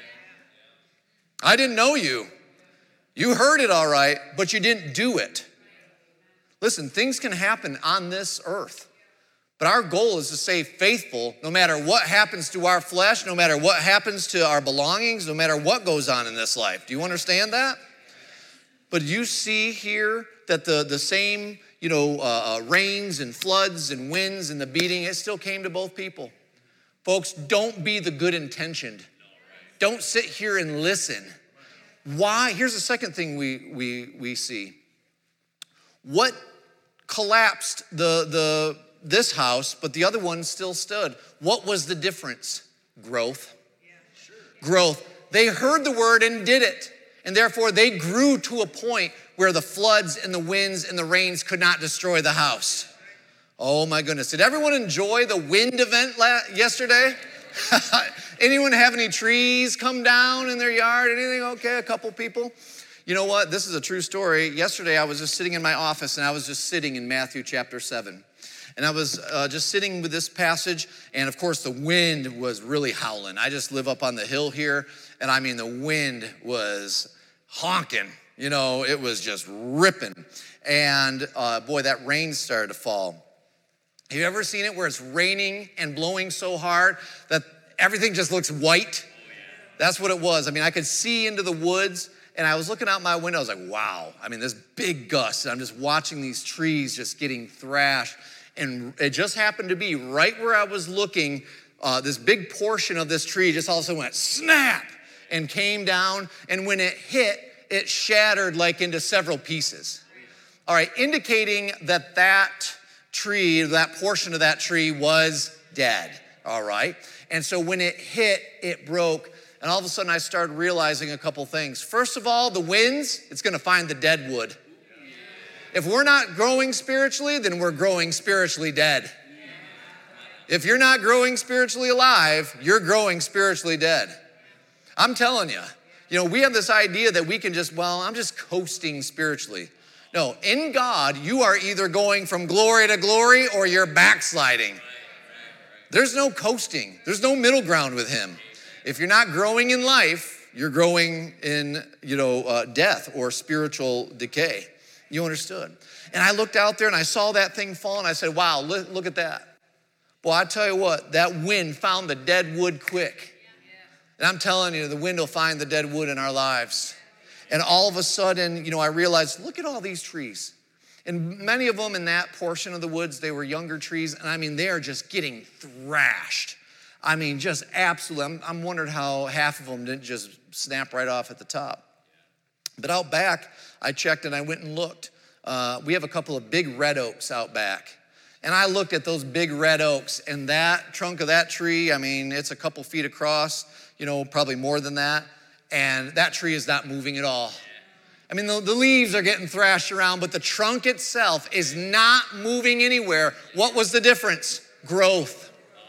I didn't know you. You heard it all right, but you didn't do it. Listen, things can happen on this earth, but our goal is to stay faithful no matter what happens to our flesh, no matter what happens to our belongings, no matter what goes on in this life. Do you understand that? But you see here that the, the same, you know, uh, uh, rains and floods and winds and the beating, it still came to both people. Folks, don't be the good intentioned. Don't sit here and listen. Why? Here's the second thing we, we, we see. What collapsed the, the, this house, but the other one still stood? What was the difference? Growth. Growth. They heard the word and did it. And therefore, they grew to a point where the floods and the winds and the rains could not destroy the house. Oh my goodness. Did everyone enjoy the wind event la- yesterday? Anyone have any trees come down in their yard? Anything? Okay, a couple people. You know what? This is a true story. Yesterday, I was just sitting in my office, and I was just sitting in Matthew chapter seven. And I was uh, just sitting with this passage, and of course, the wind was really howling. I just live up on the hill here, and I mean, the wind was honking. You know, it was just ripping. And uh, boy, that rain started to fall. Have you ever seen it where it's raining and blowing so hard that everything just looks white? That's what it was. I mean, I could see into the woods, and I was looking out my window. I was like, wow. I mean, this big gust, and I'm just watching these trees just getting thrashed. And it just happened to be right where I was looking, uh, this big portion of this tree just all of a sudden went snap and came down. And when it hit, it shattered like into several pieces. All right, indicating that that tree, that portion of that tree was dead, all right? And so when it hit, it broke, and all of a sudden I started realizing a couple things. First of all, the winds, it's gonna find the dead wood. If we're not growing spiritually, then we're growing spiritually dead. If you're not growing spiritually alive, you're growing spiritually dead. I'm telling you, you know, we have this idea that we can just, well, I'm just coasting spiritually. No, in God, you are either going from glory to glory or you're backsliding. There's no coasting. There's no middle ground with him. If you're not growing in life, you're growing in, you know, uh, death or spiritual decay. You understood? And I looked out there and I saw that thing fall and I said, wow, look, look at that. Well, I tell you what, that wind found the dead wood quick. And I'm telling you, the wind will find the dead wood in our lives. And all of a sudden, you know, I realized, look at all these trees. And many of them in that portion of the woods, they were younger trees. And I mean, they are just getting thrashed. I mean, just absolutely. I'm, I'm wondering how half of them didn't just snap right off at the top. But out back, I checked and I went and looked. Uh, we have a couple of big red oaks out back. And I looked at those big red oaks, and that trunk of that tree, I mean, it's a couple feet across, you know, probably more than that. And that tree is not moving at all. I mean, the, the leaves are getting thrashed around, but the trunk itself is not moving anywhere. What was the difference? Growth.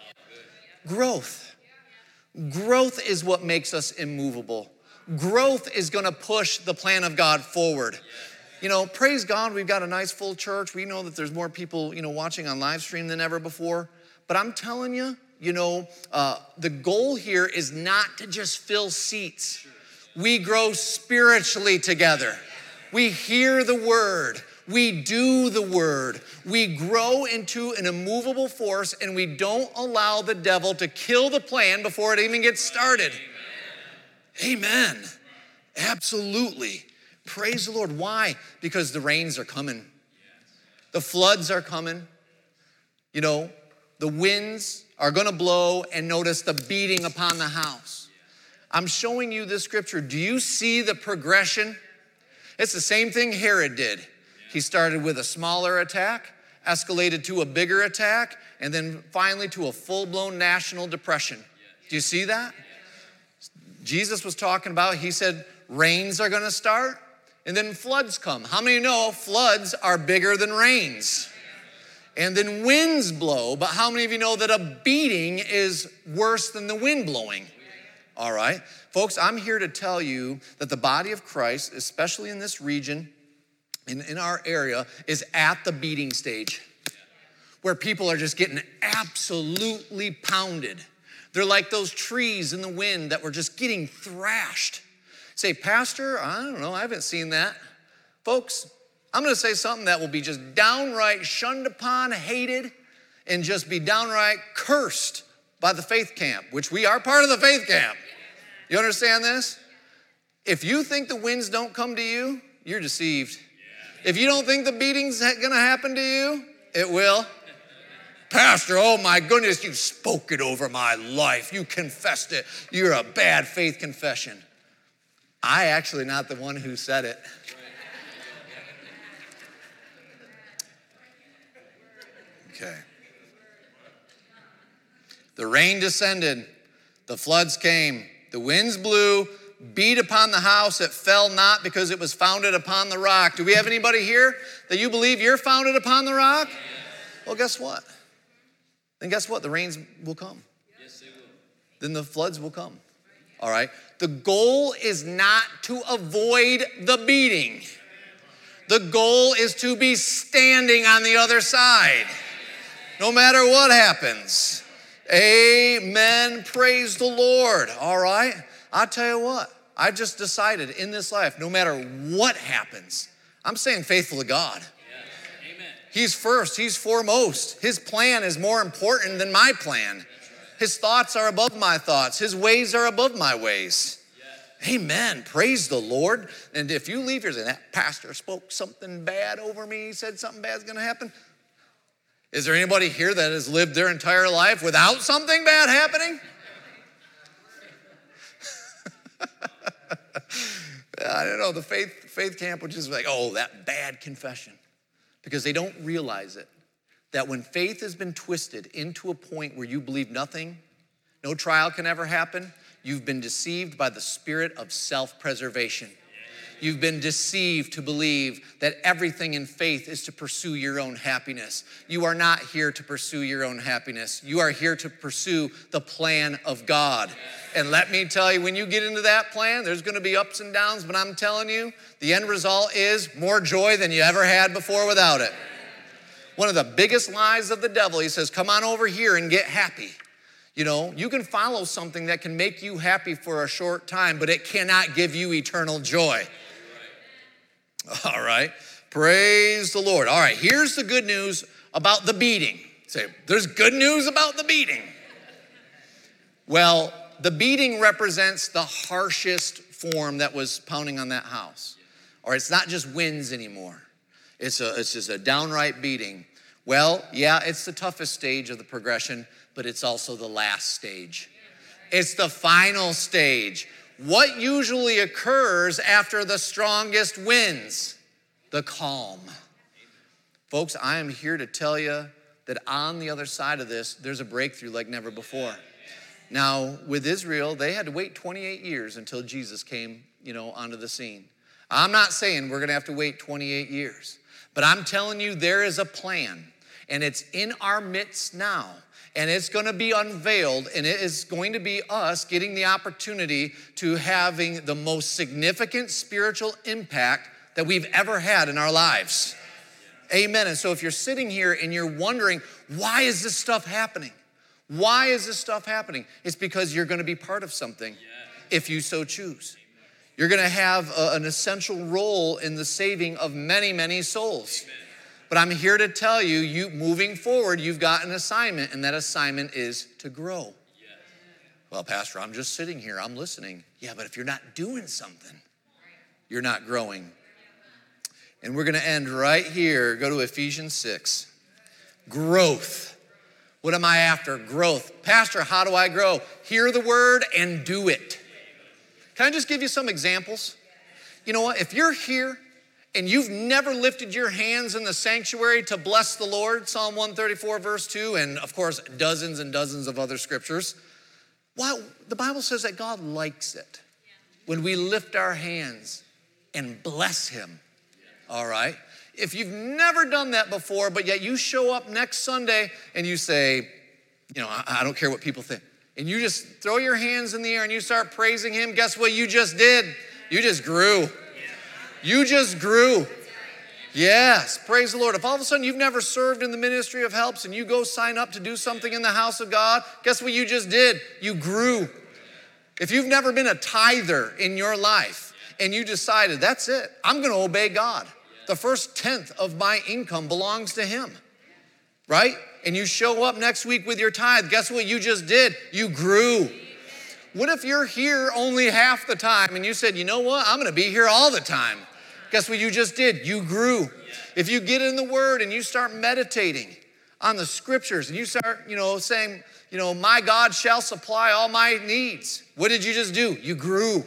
Growth. Growth is what makes us immovable. Growth is gonna push the plan of God forward. You know, praise God, we've got a nice full church. We know that there's more people, you know, watching on live stream than ever before. But I'm telling you, you know, uh, the goal here is not to just fill seats. We grow spiritually together. We hear the word. We do the word. We grow into an immovable force, and we don't allow the devil to kill the plan before it even gets started. Amen. Amen. Absolutely. Praise the Lord. Why? Because the rains are coming. The floods are coming. You know, the winds are gonna blow, and notice the beating upon the house. I'm showing you this scripture. Do you see the progression? It's the same thing Herod did. He started with a smaller attack, escalated to a bigger attack, and then finally to a full-blown national depression. Do you see that? Jesus was talking about, he said, rains are gonna start, and then floods come. How many know floods are bigger than rains? And then winds blow, but how many of you know that a beating is worse than the wind blowing? All right. Folks, I'm here to tell you that the body of Christ, especially in this region, in, in our area, is at the beating stage where people are just getting absolutely pounded. They're like those trees in the wind that were just getting thrashed. Say, Pastor, I don't know, I haven't seen that. Folks, I'm gonna say something that will be just downright shunned upon, hated, and just be downright cursed by the faith camp, which we are part of the faith camp. You understand this? If you think the winds don't come to you, you're deceived. If you don't think the beating's gonna happen to you, it will. Pastor, oh my goodness, you spoke it over my life. You confessed it. You're a bad faith confession. I actually not the one who said it. Okay. The rain descended, the floods came, the winds blew, beat upon the house, it fell not because it was founded upon the rock. Do we have anybody here that you believe you're founded upon the rock? Yes. Well, guess what? Then guess what? The rains will come. Yes, they will. Then the floods will come. All right? The goal is not to avoid the beating. The goal is to be standing on the other side, no matter what happens. Amen. Praise the Lord. All right? I'll tell you what. I just decided in this life, no matter what happens, I'm staying faithful to God. Yes. Amen. He's first. He's foremost. His plan is more important than my plan. Right. His thoughts are above my thoughts. His ways are above my ways. Yes. Amen. Praise the Lord. And if you leave here saying, that pastor spoke something bad over me, he said something bad's going to happen, Is there anybody here that has lived their entire life without something bad happening? I don't know, the faith, faith camp would just be like, oh, that bad confession. Because they don't realize it. That when faith has been twisted into a point where you believe nothing, no trial can ever happen, you've been deceived by the spirit of self-preservation. You've been deceived to believe that everything in faith is to pursue your own happiness. You are not here to pursue your own happiness. You are here to pursue the plan of God. And let me tell you, when you get into that plan, there's gonna be ups and downs, but I'm telling you, the end result is more joy than you ever had before without it. One of the biggest lies of the devil, he says, come on over here and get happy. You know, you can follow something that can make you happy for a short time, but it cannot give you eternal joy. All right, praise the Lord. All right, here's the good news about the beating. Say, there's good news about the beating. Well, the beating represents the harshest form that was pounding on that house. Or it's not just winds anymore. It's a, it's just a downright beating. Well, yeah, it's the toughest stage of the progression, but it's also the last stage. It's the final stage. What usually occurs after the strongest winds? The calm. Folks, I am here to tell you that on the other side of this, there's a breakthrough like never before. Now, with Israel, they had to wait twenty-eight years until Jesus came, you know, onto the scene. I'm not saying we're gonna have to wait twenty-eight years, but I'm telling you there is a plan, and it's in our midst now. And it's gonna be unveiled, and it is going to be us getting the opportunity to having the most significant spiritual impact that we've ever had in our lives. Amen. And so if you're sitting here and you're wondering, why is this stuff happening? Why is this stuff happening? It's because you're gonna be part of something if you so choose. You're gonna have a, an essential role in the saving of many, many souls. But I'm here to tell you, you moving forward, you've got an assignment, and that assignment is to grow. Yes. Well, Pastor, I'm just sitting here, I'm listening. Yeah, but if you're not doing something, you're not growing. And we're gonna end right here. Go to Ephesians six. Growth. What am I after? Growth. Pastor, how do I grow? Hear the word and do it. Can I just give you some examples? You know what, if you're here, and you've never lifted your hands in the sanctuary to bless the Lord, Psalm one thirty-four, verse two, and of course, dozens and dozens of other scriptures. Well, the Bible says that God likes it when we lift our hands and bless him, all right? If you've never done that before, but yet you show up next Sunday and you say, you know, I, I don't care what people think, and you just throw your hands in the air and you start praising him, guess what you just did? You just grew. You just grew. Yes, praise the Lord. If all of a sudden you've never served in the ministry of helps and you go sign up to do something in the house of God, guess what you just did? You grew. If you've never been a tither in your life and you decided, that's it, I'm gonna obey God. The first tenth of my income belongs to him, right? And you show up next week with your tithe, guess what you just did? You grew. What if you're here only half the time and you said, you know what, I'm gonna be here all the time? Guess what you just did? You grew. If you get in the word and you start meditating on the scriptures and you start, you know, saying, you know, my God shall supply all my needs. What did you just do? You grew.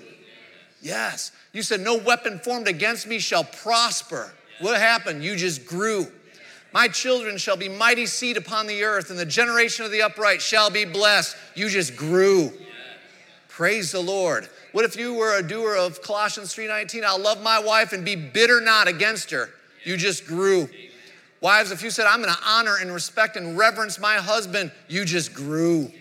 Yes. You said, no weapon formed against me shall prosper. What happened? You just grew. My children shall be mighty seed upon the earth, and the generation of the upright shall be blessed. You just grew. Praise the Lord. What if you were a doer of Colossians three nineteen? I'll love my wife and be bitter not against her. You just grew. Wives, if you said, I'm gonna honor and respect and reverence my husband, you just grew.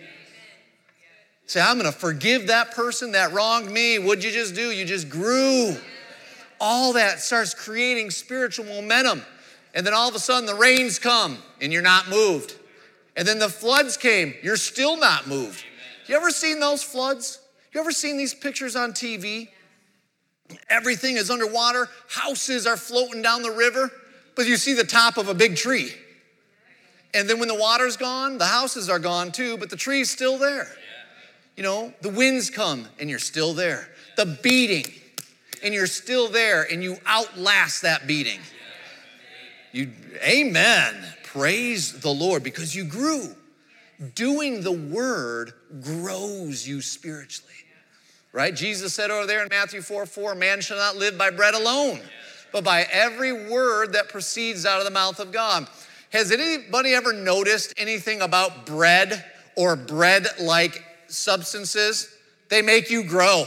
Say, I'm gonna forgive that person that wronged me. What'd you just do? You just grew. All that starts creating spiritual momentum. And then all of a sudden the rains come and you're not moved. And then the floods came, you're still not moved. You ever seen those floods? You ever seen these pictures on T V? Everything is underwater. Houses are floating down the river, but you see the top of a big tree. And then when the water's gone, the houses are gone too, but the tree's still there. You know, the winds come and you're still there. The beating, and you're still there, and you outlast that beating. You, amen. Praise the Lord, because you grew. Doing the word grows you spiritually, right? Jesus said over there in Matthew four four, man shall not live by bread alone, but by every word that proceeds out of the mouth of God. Has anybody ever noticed anything about bread or bread-like substances? They make you grow.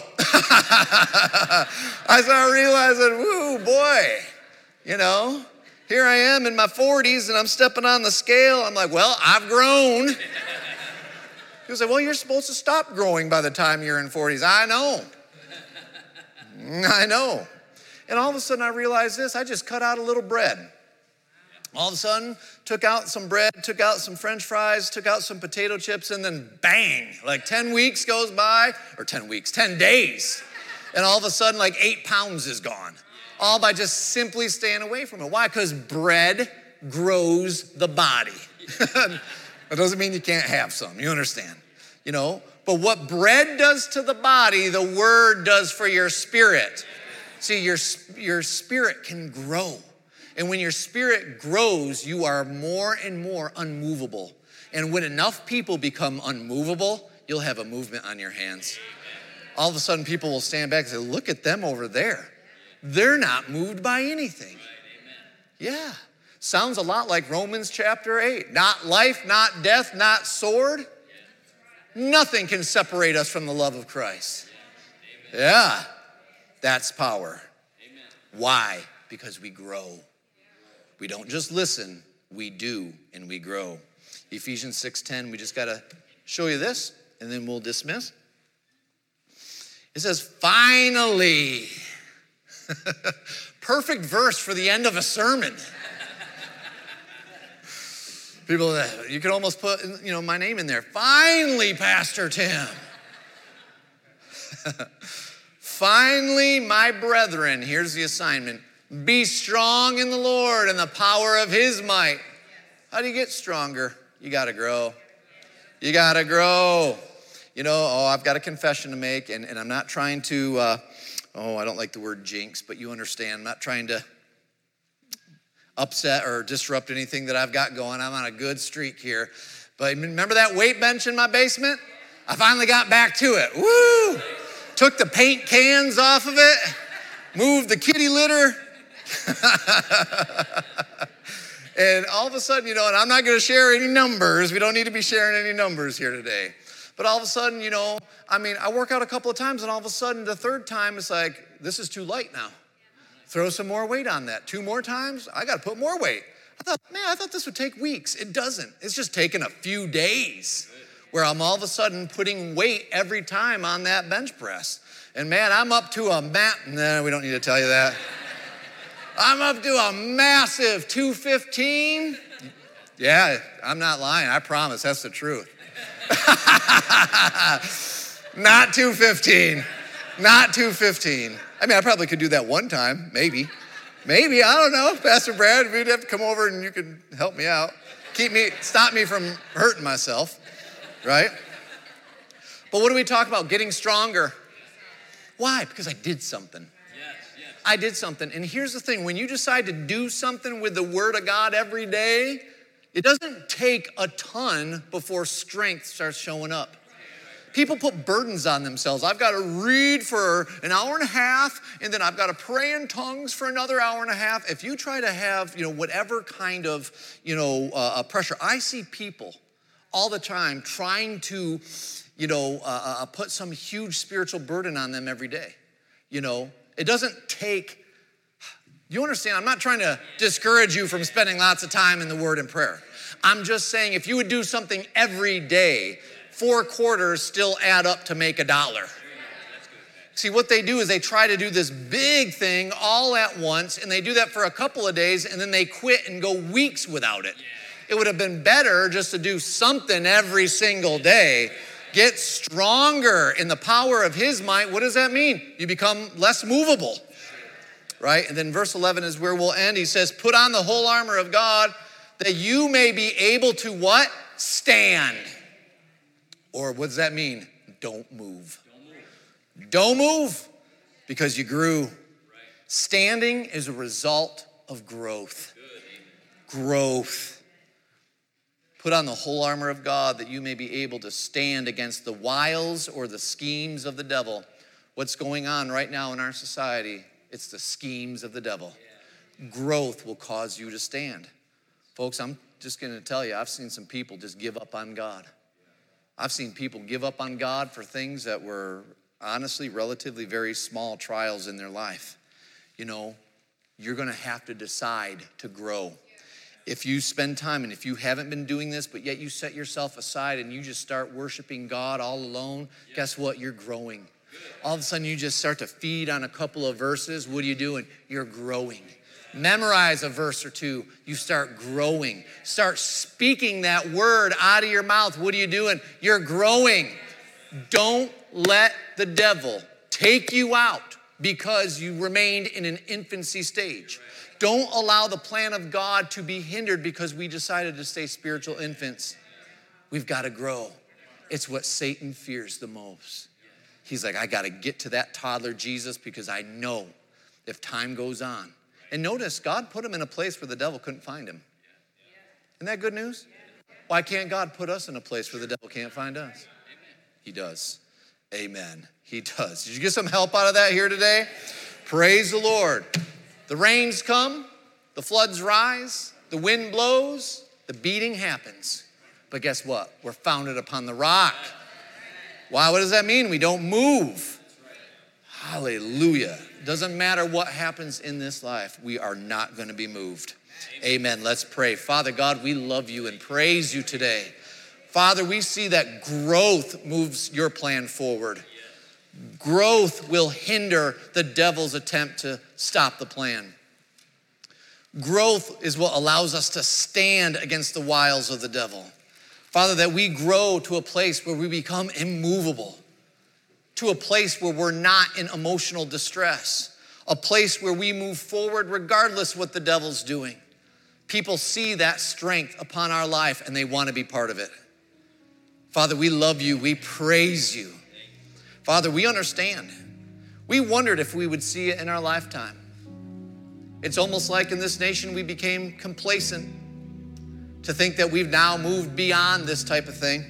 I started realizing, woo, boy, you know, here I am in my forties and I'm stepping on the scale. I'm like, well, I've grown. People say, well, you're supposed to stop growing by the time you're in forties. I know. I know. And all of a sudden I realized this, I just cut out a little bread. All of a sudden, took out some bread, took out some French fries, took out some potato chips, and then bang, like ten weeks goes by, or ten weeks, ten days. And all of a sudden, like eight pounds is gone. All by just simply staying away from it. Why? Because bread grows the body. That doesn't mean you can't have some, you understand, you know? But what bread does to the body, the word does for your spirit. See, your, your spirit can grow. And when your spirit grows, you are more and more unmovable. And when enough people become unmovable, you'll have a movement on your hands. All of a sudden, people will stand back and say, look at them over there. They're not moved by anything. Yeah. Sounds a lot like Romans chapter eight. Not life, not death, not sword. Nothing can separate us from the love of Christ. Yeah. That's power. Why? Because we grow. We don't just listen, we do, and we grow. Ephesians six ten, we just got to show you this, and then we'll dismiss. It says, finally. Perfect verse for the end of a sermon. People, you could almost put, you know, my name in there. Finally, Pastor Tim. Finally, my brethren, here's the assignment. Be strong in the Lord and the power of his might. How do you get stronger? You got to grow. You got to grow. You know, oh, I've got a confession to make, and, and I'm not trying to, uh, oh, I don't like the word jinx, but you understand. I'm not trying to upset or disrupt anything that I've got going. I'm on a good streak here. But remember that weight bench in my basement? I finally got back to it. Woo! Took the paint cans off of it, moved the kitty litter. And all of a sudden, you know, and I'm not going to share any numbers. We don't need to be sharing any numbers here today. But all of a sudden, you know, I mean, I work out a couple of times, and all of a sudden, the third time, it's like, this is too light now. Throw some more weight on that. Two more times, I got to put more weight. I thought, man, I thought this would take weeks. It doesn't. It's just taken a few days where I'm all of a sudden putting weight every time on that bench press. And man, I'm up to a mat. No, we don't need to tell you that. I'm up to a massive two fifteen. Yeah, I'm not lying. I promise. That's the truth. Not two fifteen. Not two fifteen. I mean, I probably could do that one time, maybe. Maybe, I don't know. Pastor Brad, we'd have to come over and you could help me out. Keep me, stop me from hurting myself, right? But what do we talk about? Getting stronger. Why? Because I did something. I did something. And here's the thing. When you decide to do something with the Word of God every day, it doesn't take a ton before strength starts showing up. People put burdens on themselves. I've got to read for an hour and a half, and then I've got to pray in tongues for another hour and a half. If you try to have, you know, whatever kind of, you know, uh, pressure. I see people all the time trying to, you know, uh, uh, put some huge spiritual burden on them every day. You know, it doesn't take, you understand, I'm not trying to discourage you from spending lots of time in the Word and prayer. I'm just saying if you would do something every day, four quarters still add up to make a dollar. See, what they do is they try to do this big thing all at once, and they do that for a couple of days, and then they quit and go weeks without it. It would have been better just to do something every single day. Get stronger in the power of his might. What does that mean? You become less movable, right? And then verse eleven is where we'll end. He says, put on the whole armor of God that you may be able to what? Stand. Or what does that mean? Don't move. Don't move because you grew. Standing is a result of growth. growth. Put on the whole armor of God that you may be able to stand against the wiles or the schemes of the devil. What's going on right now in our society? It's the schemes of the devil. Growth will cause you to stand. Folks, I'm just going to tell you, I've seen some people just give up on God. I've seen people give up on God for things that were honestly relatively very small trials in their life. You know, you're going to have to decide to grow. If you spend time, and if you haven't been doing this, but yet you set yourself aside and you just start worshiping God all alone, guess what? You're growing. All of a sudden you just start to feed on a couple of verses. What are you doing? You're growing. Memorize a verse or two. You start growing. Start speaking that word out of your mouth. What are you doing? You're growing. Don't let the devil take you out because you remained in an infancy stage. Don't allow the plan of God to be hindered because we decided to stay spiritual infants. We've got to grow. It's what Satan fears the most. He's like, I got to get to that toddler Jesus because I know if time goes on. And notice, God put him in a place where the devil couldn't find him. Isn't that good news? Why can't God put us in a place where the devil can't find us? He does. Amen. He does. Did you get some help out of that here today? Praise the Lord. The rains come, the floods rise, the wind blows, the beating happens. But guess what? We're founded upon the rock. Why? What does that mean? We don't move. Hallelujah. Doesn't matter what happens in this life, we are not going to be moved. Amen. Let's pray. Father God, we love you and praise you today. Father, we see that growth moves your plan forward. Growth will hinder the devil's attempt to stop the plan. Growth is what allows us to stand against the wiles of the devil. Father, that we grow to a place where we become immovable, to a place where we're not in emotional distress, a place where we move forward regardless what the devil's doing. People see that strength upon our life and they want to be part of it. Father, we love you. We praise you. Father, we understand. We wondered if we would see it in our lifetime. It's almost like in this nation we became complacent to think that we've now moved beyond this type of thing.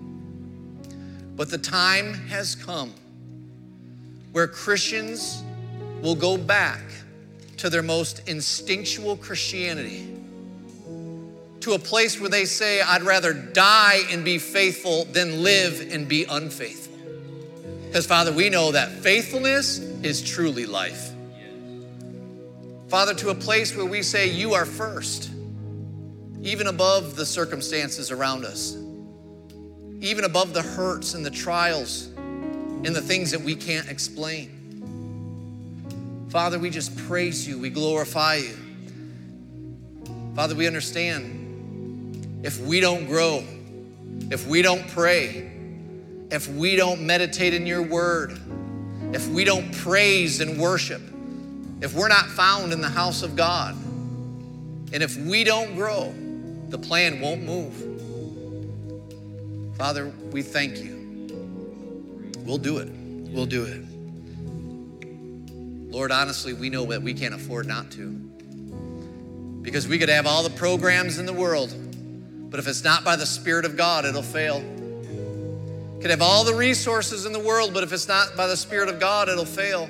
But the time has come where Christians will go back to their most instinctual Christianity, to a place where they say, I'd rather die and be faithful than live and be unfaithful. Because, Father, we know that faithfulness is truly life. Father, to a place where we say you are first, even above the circumstances around us, even above the hurts and the trials and the things that we can't explain. Father, we just praise you. We glorify you. Father, we understand if we don't grow, if we don't pray, if we don't meditate in your word, if we don't praise and worship, if we're not found in the house of God, and if we don't grow, the plan won't move. Father, we thank you. We'll do it. We'll do it. Lord, honestly, we know that we can't afford not to. Because we could have all the programs in the world, but if it's not by the Spirit of God, it'll fail. Could have all the resources in the world, but if it's not by the Spirit of God, it'll fail.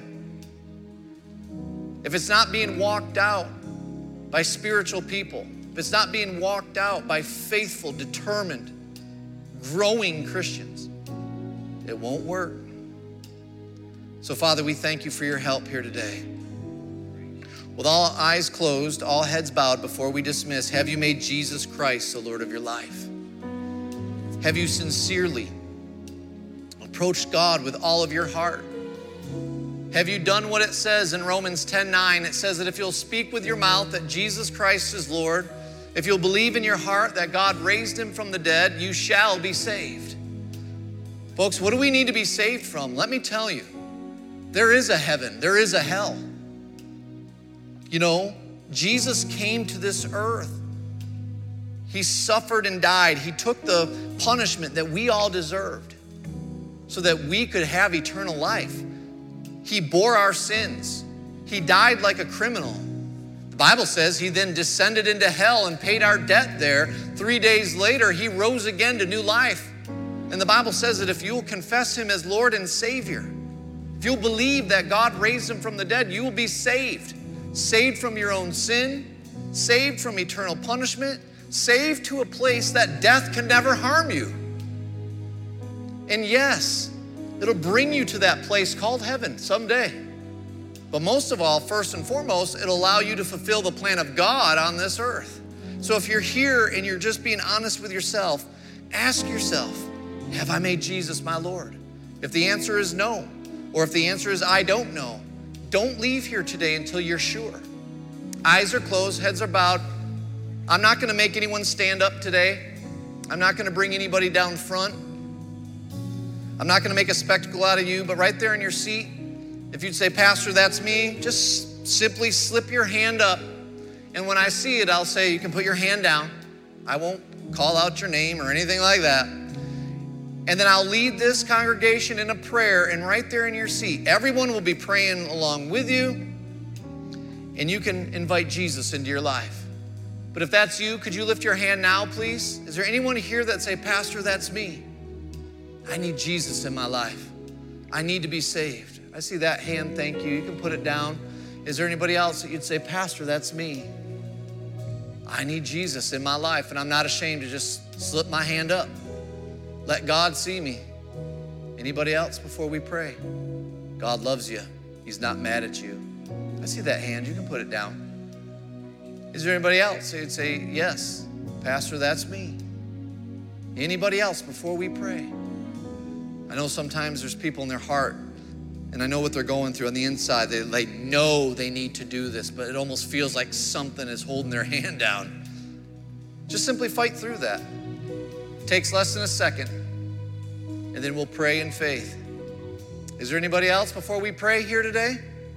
If it's not being walked out by spiritual people, if it's not being walked out by faithful, determined, growing Christians, it won't work. So, Father, we thank you for your help here today. With all eyes closed, all heads bowed, before we dismiss, have you made Jesus Christ the Lord of your life? Have you sincerely approached God with all of your heart? Have you done what it says in Romans ten nine? It says that if you'll speak with your mouth that Jesus Christ is Lord, if you'll believe in your heart that God raised him from the dead, you shall be saved. Folks, what do we need to be saved from? Let me tell you, there is a heaven, there is a hell. You know, Jesus came to this earth. He suffered and died. He took the punishment that we all deserved so that we could have eternal life. He bore our sins. He died like a criminal. The Bible says he then descended into hell and paid our debt there. Three days later, he rose again to new life. And the Bible says that if you'll confess him as Lord and Savior, if you'll believe that God raised him from the dead, you will be saved. Saved from your own sin, saved from eternal punishment, saved to a place that death can never harm you. And yes, it'll bring you to that place called heaven someday. But most of all, first and foremost, it'll allow you to fulfill the plan of God on this earth. So if you're here and you're just being honest with yourself, ask yourself, have I made Jesus my Lord? If the answer is no, or if the answer is I don't know, don't leave here today until you're sure. Eyes are closed, heads are bowed. I'm not gonna make anyone stand up today. I'm not gonna bring anybody down front. I'm not gonna make a spectacle out of you, but right there in your seat, if you'd say, Pastor, that's me, just simply slip your hand up. And when I see it, I'll say, you can put your hand down. I won't call out your name or anything like that. And then I'll lead this congregation in a prayer, and right there in your seat, everyone will be praying along with you, and you can invite Jesus into your life. But if that's you, could you lift your hand now, please? Is there anyone here that say, Pastor, that's me? I need Jesus in my life. I need to be saved. I see that hand, thank you. You can put it down. Is there anybody else that you'd say, Pastor, that's me? I need Jesus in my life, and I'm not ashamed to just slip my hand up. Let God see me. Anybody else before we pray? God loves you. He's not mad at you. I see that hand. You can put it down. Is there anybody else who'd say, yes, Pastor, that's me? Anybody else before we pray? I know sometimes there's people in their heart, and I know what they're going through on the inside. They, they know they need to do this, but it almost feels like something is holding their hand down. Just simply fight through that. It takes less than a second, and then we'll pray in faith. Is there anybody else before we pray here today?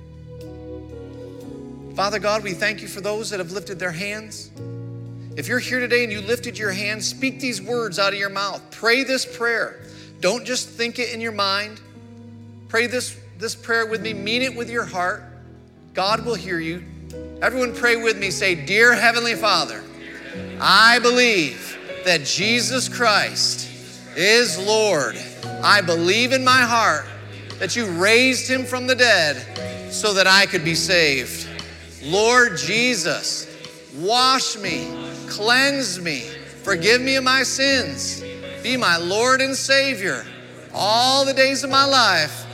Father God, we thank you for those that have lifted their hands. If you're here today and you lifted your hand, speak these words out of your mouth. Pray this prayer. Don't just think it in your mind. Pray this, this prayer with me. Mean it with your heart. God will hear you. Everyone pray with me. Say, Dear Heavenly Father, I believe that Jesus Christ is Lord. I believe in my heart that you raised him from the dead so that I could be saved. Lord Jesus, wash me, cleanse me, forgive me of my sins. Be my Lord and Savior all the days of my life.